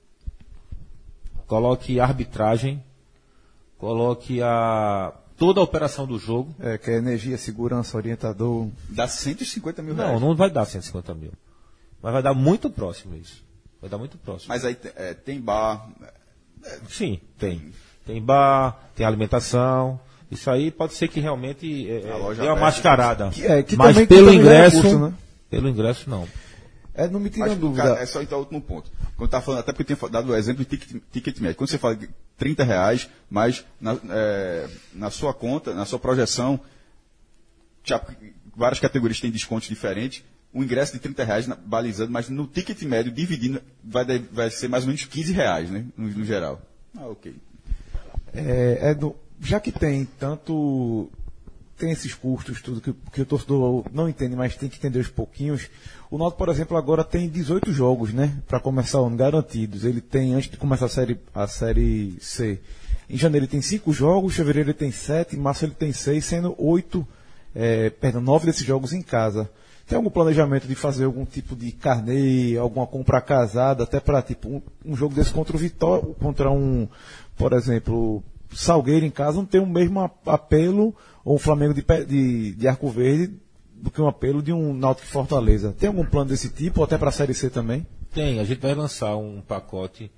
coloque arbitragem, coloque toda a operação do jogo. Que é energia, segurança, orientador. Dá 150 mil reais. Não vai dar 150 mil. Mas vai dar muito próximo isso. Vai dar muito próximo. Mas aí tem bar. Sim, tem. Tem bar, tem alimentação. Isso aí pode ser que realmente A loja dê uma aberta. mascarada. Que Mas também pelo também ganha ingresso, custo, né? pelo ingresso não. Não me tira Mas, dúvida. cara, é só então o último ponto. Quando eu tava falando, até porque eu tinha dado o exemplo de ticket médio. Quando você fala de 30 reais, mas na sua conta, na sua projeção, várias categorias têm descontos diferentes. O ingresso de 30 reais balizando, mas no ticket médio, dividindo, vai ser mais ou menos 15 reais, né? No geral. Ok. Já que tem esses custos, tudo que o torcedor não entende, mas tem que entender aos pouquinhos. O Náutico, por exemplo, agora tem 18 jogos, né? Para começar o ano, garantidos. Ele tem, antes de começar a série C, em janeiro ele tem 5 jogos, em fevereiro ele tem 7, em março ele tem 6, sendo 9 desses jogos em casa. Tem algum planejamento de fazer algum tipo de carnê, alguma compra casada, até para tipo um jogo desse contra o Vitória, contra por exemplo, Salgueiro em casa, não tem o mesmo apelo, ou um Flamengo de Arco Verde, do que um apelo de um Náutico e Fortaleza. Tem algum plano desse tipo, ou até para a Série C também? Tem, a gente vai lançar um pacote.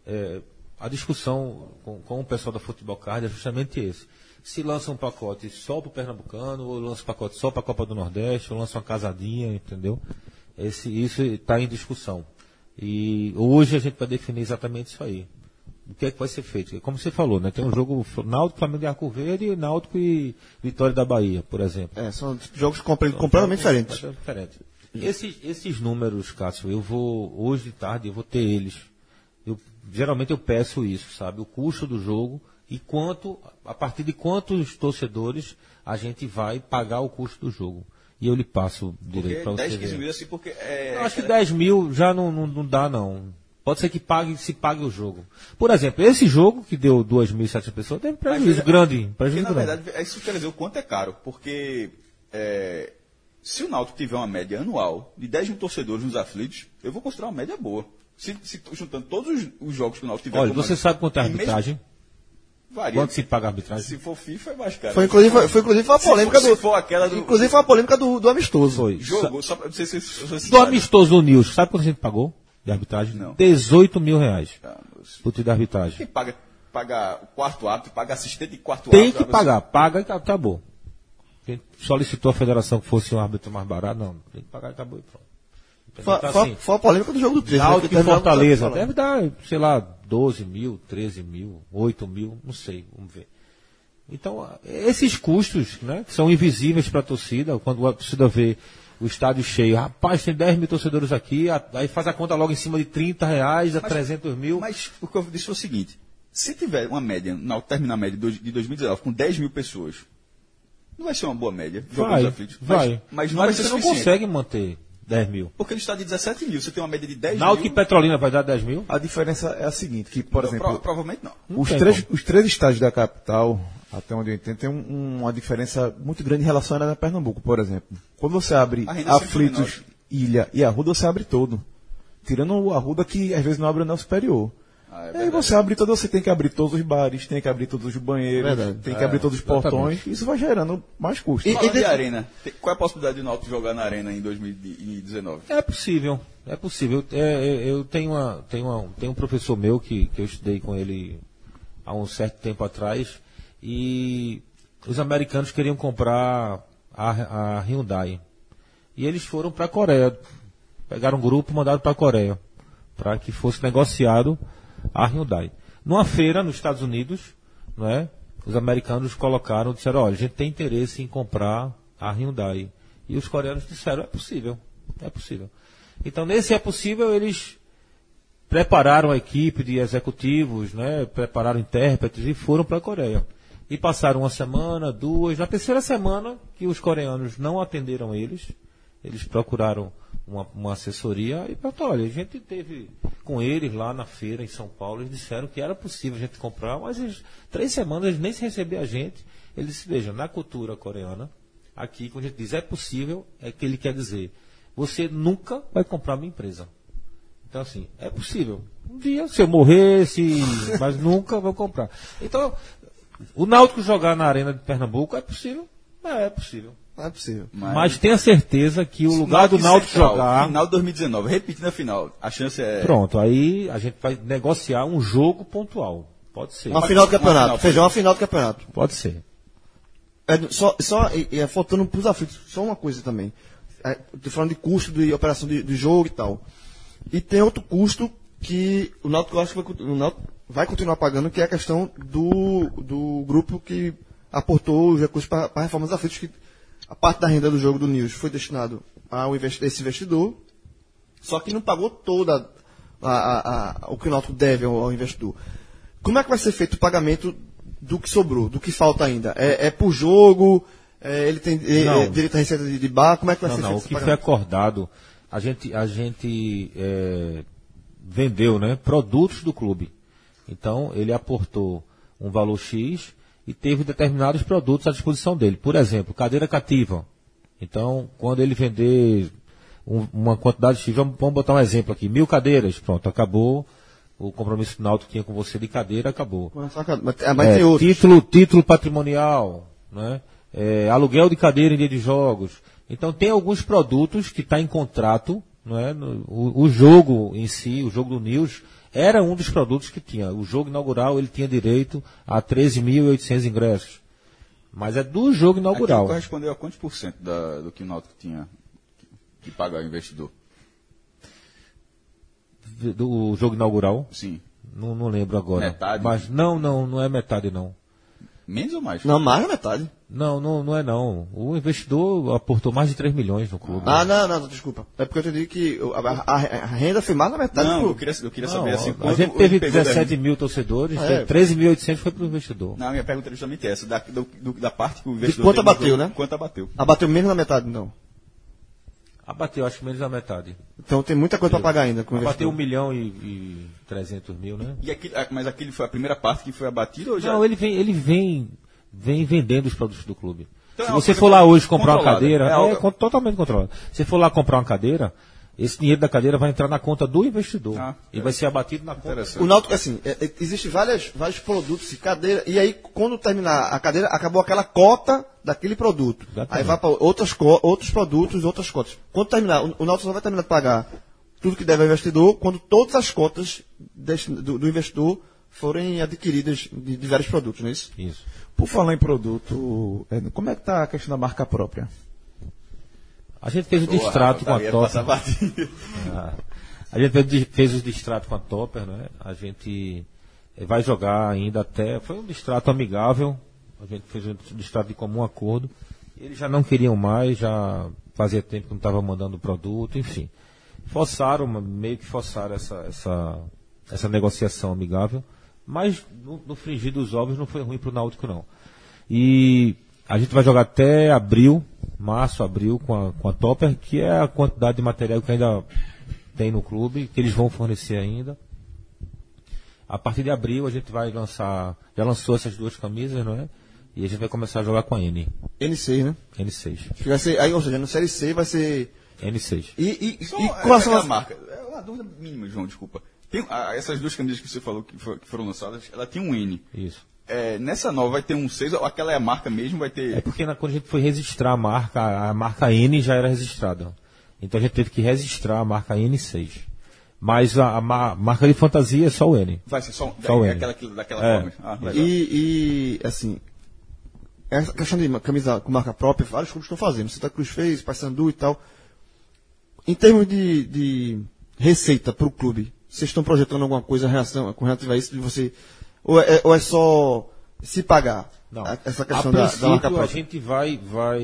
A discussão com o pessoal da Futebol Card é justamente esse. Se lança um pacote só para o Pernambucano, ou lança um pacote só para a Copa do Nordeste, ou lança uma casadinha, entendeu? Isso está em discussão. E hoje a gente vai definir exatamente isso aí. O que é que vai ser feito? Como você falou, né? Tem um jogo Náutico, Flamengo de Arco Verde, Náutico e Vitória da Bahia, por exemplo. São jogos completamente diferentes. Esses números, Cássio, hoje de tarde, eu vou ter eles. Geralmente eu peço isso, sabe? O custo do jogo e a partir de quantos torcedores a gente vai pagar o custo do jogo. E eu lhe passo direito para você 10, 15 ver. mil assim, porque... Eu acho que 10 mil já não dá, não. Pode ser que se pague o jogo. Por exemplo, esse jogo que deu 2.700 pessoas teve prejuízo grande. Porque, na verdade, isso quer dizer o quanto é caro. Porque se o Náutico tiver uma média anual de 10 mil torcedores nos aflitos, eu vou considerar uma média boa. Se juntando todos os jogos que o Náutico tiver... Olha, você sabe quanto é a arbitragem? Varia. Quanto se paga a arbitragem? Se for FIFA, é mais caro. Foi inclusive a polêmica se for aquela do... Inclusive foi a polêmica do amistoso. Foi. Jogo, só pra você Do amistoso do Nils, sabe quanto a gente pagou de arbitragem? Não. 18 mil reais. O time da arbitragem. Quem paga o quarto árbitro, paga assistente de quarto Tem árbitro. que pagar. Paga e acabou. Quem solicitou a federação que fosse um árbitro mais barato, não. Tem que pagar e acabou e pronto. Foi a polêmica do jogo do 13. Náutico e Fortaleza. Deve dar, sei lá, 12 mil, 13 mil, 8 mil, não sei. Vamos ver. Então, esses custos, né, que são invisíveis para a torcida, quando a torcida vê o estádio cheio, rapaz, tem 10 mil torcedores aqui, aí faz a conta logo em cima de 30 reais a 300 mil. Mas o que eu disse foi o seguinte, se tiver uma média, terminar a média de 2019 com 10 mil pessoas, não vai ser uma boa média. Mas não vai ser você não suficiente. consegue manter 10 mil. Porque no estado de 17 mil, você tem uma média de 10 Náutico mil. e Petrolina vai dar 10 mil? A diferença é a seguinte, que, por exemplo, provavelmente não. os três estádios da capital, até onde eu entendo, tem uma diferença muito grande em relação à Arena Pernambuco, por exemplo. Quando você abre Aflitos, Ilha e Arruda, você abre todo. Tirando o Arruda, que às vezes não abre o anel superior. Aí você abre todo, você tem que abrir todos os bares, tem que abrir todos os banheiros, tem que abrir todos os portões. Isso vai gerando mais custos. E de arena? Qual é a possibilidade de Náutico jogar na arena em 2019? É possível. Eu tenho um professor meu que eu estudei com ele há um certo tempo atrás, e os americanos queriam comprar a Hyundai. E eles foram para a Coreia. Pegaram um grupo e mandaram para a Coreia, para que fosse negociado a Hyundai. Numa feira nos Estados Unidos, né, os americanos disseram, olha, a gente tem interesse em comprar a Hyundai. E os coreanos disseram, é possível. Então, nesse é possível, eles prepararam a equipe de executivos, né, prepararam intérpretes e foram para a Coreia. E passaram uma semana, duas, na terceira semana que os coreanos não atenderam eles procuraram uma assessoria e pronto, olha, a gente teve com eles lá na feira em São Paulo, eles disseram que era possível a gente comprar, mas 3 semanas eles nem se receber a gente. Eles disseram, veja, na cultura coreana, aqui quando a gente diz é possível, é que ele quer dizer, você nunca vai comprar minha empresa. Então assim, é possível. Um dia, se eu morresse, mas nunca vou comprar. Então, o Náutico jogar na Arena de Pernambuco é possível? É possível. É possível. Mas tenha certeza que o lugar do Náutico jogar... Final de 2019, repetindo a final. A chance é... Pronto, aí a gente vai negociar um jogo pontual. Pode ser. Uma final do campeonato. Feijão, uma final do campeonato. Pode ser. Faltando para os aflitos, só uma coisa também. Estou falando de custo de operação de jogo e tal. E tem outro custo que o Náutico, eu acho que o Náutico vai continuar pagando, que é a questão do grupo que aportou os recursos para a reforma dos aflitos, que a parte da renda do jogo do News foi destinado a esse investidor, só que não pagou toda o que o Náutico deve ao investidor. Como é que vai ser feito o pagamento do que sobrou, do que falta ainda? É por jogo? Ele tem direito à receita de bar? Como é que vai ser feito esse pagamento? O que foi acordado, a gente vendeu, né, produtos do clube. Então, ele aportou um valor X e teve determinados produtos à disposição dele. Por exemplo, cadeira cativa, Então, quando ele vender uma quantidade X, vamos botar um exemplo aqui, 1.000 cadeiras, pronto, acabou. O compromisso final que tinha com você de cadeira acabou. Mas tem outros. Título patrimonial, né? Aluguel de cadeira em dia de jogos. Então tem alguns produtos que está em contrato, né? O jogo em si, o jogo do News, era um dos produtos que tinha. O jogo inaugural ele tinha direito a 13.800 ingressos. Mas é do jogo inaugural. Aquilo correspondeu a quantos por cento do que o Náutico tinha que pagar ao investidor? Do jogo inaugural? Sim. Não lembro agora. Metade? Mas não é metade não. Menos ou mais? Não, mais da metade. Não é não. O investidor aportou mais de 3 milhões no clube. Não, desculpa. É porque eu entendi que a renda foi mais da metade. Não, eu queria saber assim. A gente teve 17 mil torcedores, 13.800 foi para o investidor. Não, a minha pergunta é justamente essa, da parte que o investidor... Quanto abateu, né? Quanto abateu. Abateu menos da metade, não. Abateu, acho que menos da metade. Então tem muita coisa para pagar ainda. Com abateu 1.300.000, né? Mas aquele foi a primeira parte que foi abatida ou já... Não, ele vem vendendo os produtos do clube. Então se é uma você coisa for lá hoje comprar uma controlada. cadeira, totalmente controlado. Se você for lá comprar uma cadeira, esse dinheiro da cadeira vai entrar na conta do investidor. E vai ser abatido na conta. O Náutico, assim, existe vários produtos e cadeira, e aí quando terminar a cadeira, acabou aquela cota daquele produto. Exatamente. Aí vai para outros produtos, outras cotas. Quando terminar, o Náutico só vai terminar de pagar tudo que deve ao investidor quando todas as cotas do investidor forem adquiridas de vários produtos, não é isso? Isso. Por falar em produto, como é que está a questão da marca própria? A gente fez o distrato com a Topper. A gente fez o distrato com a Topper, né? A gente vai jogar ainda até. Foi um distrato amigável. A gente fez um distrato de comum acordo. Eles já não queriam mais, já fazia tempo que não estava mandando o produto, enfim. Meio que forçaram essa negociação amigável. Mas no frigir dos ovos não foi ruim para o Náutico, não. E a gente vai jogar até março, abril, com a Topper, que é a quantidade de material que ainda tem no clube, que eles vão fornecer ainda. A partir de abril a gente vai lançar, já lançou essas duas camisas, não é? E a gente vai começar a jogar com a N. N6, né? N6. Vai ser, aí, ou seja, no Série C vai ser... N6. E com relação à marca, é uma dúvida mínima, João, desculpa. Essas duas camisas que você falou que foram lançadas, ela tinha um N. Isso. Nessa nova vai ter um 6, ou aquela é a marca mesmo, vai ter... É porque quando a gente foi registrar a marca N já era registrada. Então a gente teve que registrar a marca N6. Mas a marca de fantasia é só o N. Vai ser só o N. Daquela forma. E, assim, essa questão de camisa com marca própria, vários clubes estão fazendo. Santa Cruz fez, Paysandu e tal. Em termos de receita para o clube, vocês estão projetando alguma coisa com relação a isso de você... Ou é só se pagar? Não. Essa questão da marca própria. A gente vai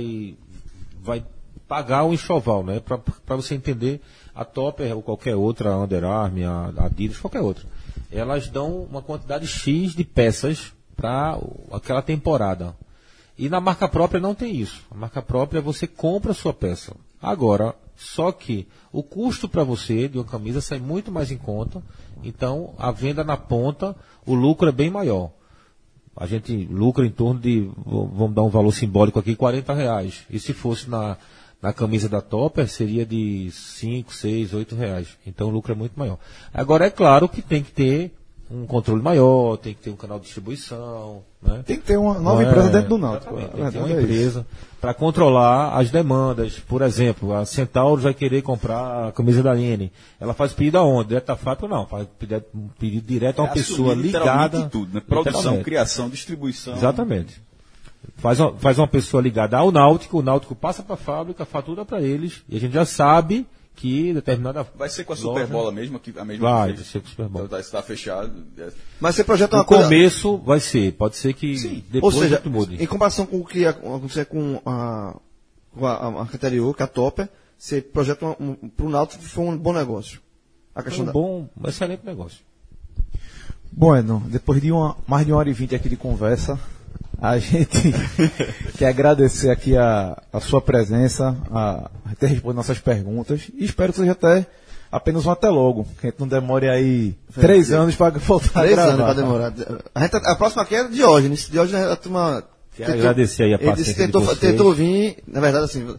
pagar um enxoval, né? Para você entender, a Topper ou qualquer outra, a Under Armour, a Adidas, qualquer outra, elas dão uma quantidade X de peças para aquela temporada. E na marca própria não tem isso. A marca própria você compra a sua peça. Agora, só que o custo para você de uma camisa sai muito mais em conta. Então, a venda na ponta, o lucro é bem maior. A gente lucra em torno de, vamos dar um valor simbólico aqui, R$40. E se fosse na camisa da Topper, seria de 5, 6, 8 reais. Então o lucro é muito maior. Agora, é claro que tem que ter um controle maior, tem que ter um canal de distribuição. Né? Tem que ter uma nova empresa dentro do Náutico. Tem que ter uma empresa para controlar as demandas. Por exemplo, a Centauro vai querer comprar a camisa da N. Ela faz pedido aonde? Direto da fábrica? Não, faz um pedido direto a uma pessoa ligada. Tudo, né? Produção, criação, distribuição. Exatamente. Faz uma pessoa ligada ao Náutico, o Náutico passa para a fábrica, fatura para eles, e a gente já sabe que determinada... Vai ser com a Superbola mesmo? A mesma vai ser com a Superbola. Então está fechado. Mas você projeta uma no coisa... No começo vai ser, pode ser que sim. Depois ou seja, mude. Em comparação com o que acontece com a marca anterior, que é a Topper, você projeta para o Náutico que foi um bom negócio. Um excelente negócio. Bueno, depois de mais de 1h20 aqui de conversa, a gente quer agradecer aqui a sua presença, a ter respondido nossas perguntas, e espero que seja até apenas um até logo, que a gente não demore aí 3 anos para voltar a gravar. 3 anos para demorar. A próxima aqui é Diógenes. Diógenes, a turma... Quero agradecer aí a paciência de vocês. Tentou vir, na verdade, assim,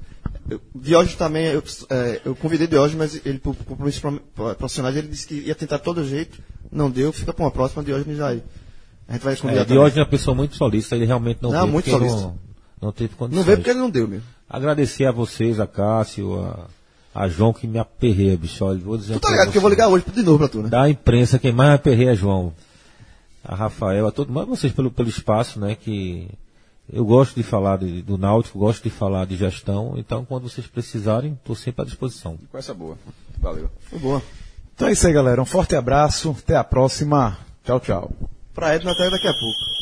Diógenes também, eu convidei Diógenes, mas ele, por compromissos profissionais, ele disse que ia tentar de todo jeito, não deu, fica para uma próxima, Diógenes aí. A gente vai esconder. Diógenes é uma pessoa muito solícita, ele realmente não veio muito porque solícito. não teve condições. Não veio porque ele não deu mesmo. Agradecer a vocês, a Cássio, a João, que me aperreia, bicho. Olha, vou dizer Tu tá ligado que eu vou ligar hoje de novo pra tu, né? Da imprensa, quem mais me aperreia é João. A Rafael, a todo mundo, vocês pelo espaço, né, que eu gosto de falar do Náutico, gosto de falar de gestão, então quando vocês precisarem, estou sempre à disposição. Com essa boa. Valeu. Foi boa. Então é isso aí, galera. Um forte abraço. Até a próxima. Tchau, tchau. Pra Edna até daqui a pouco.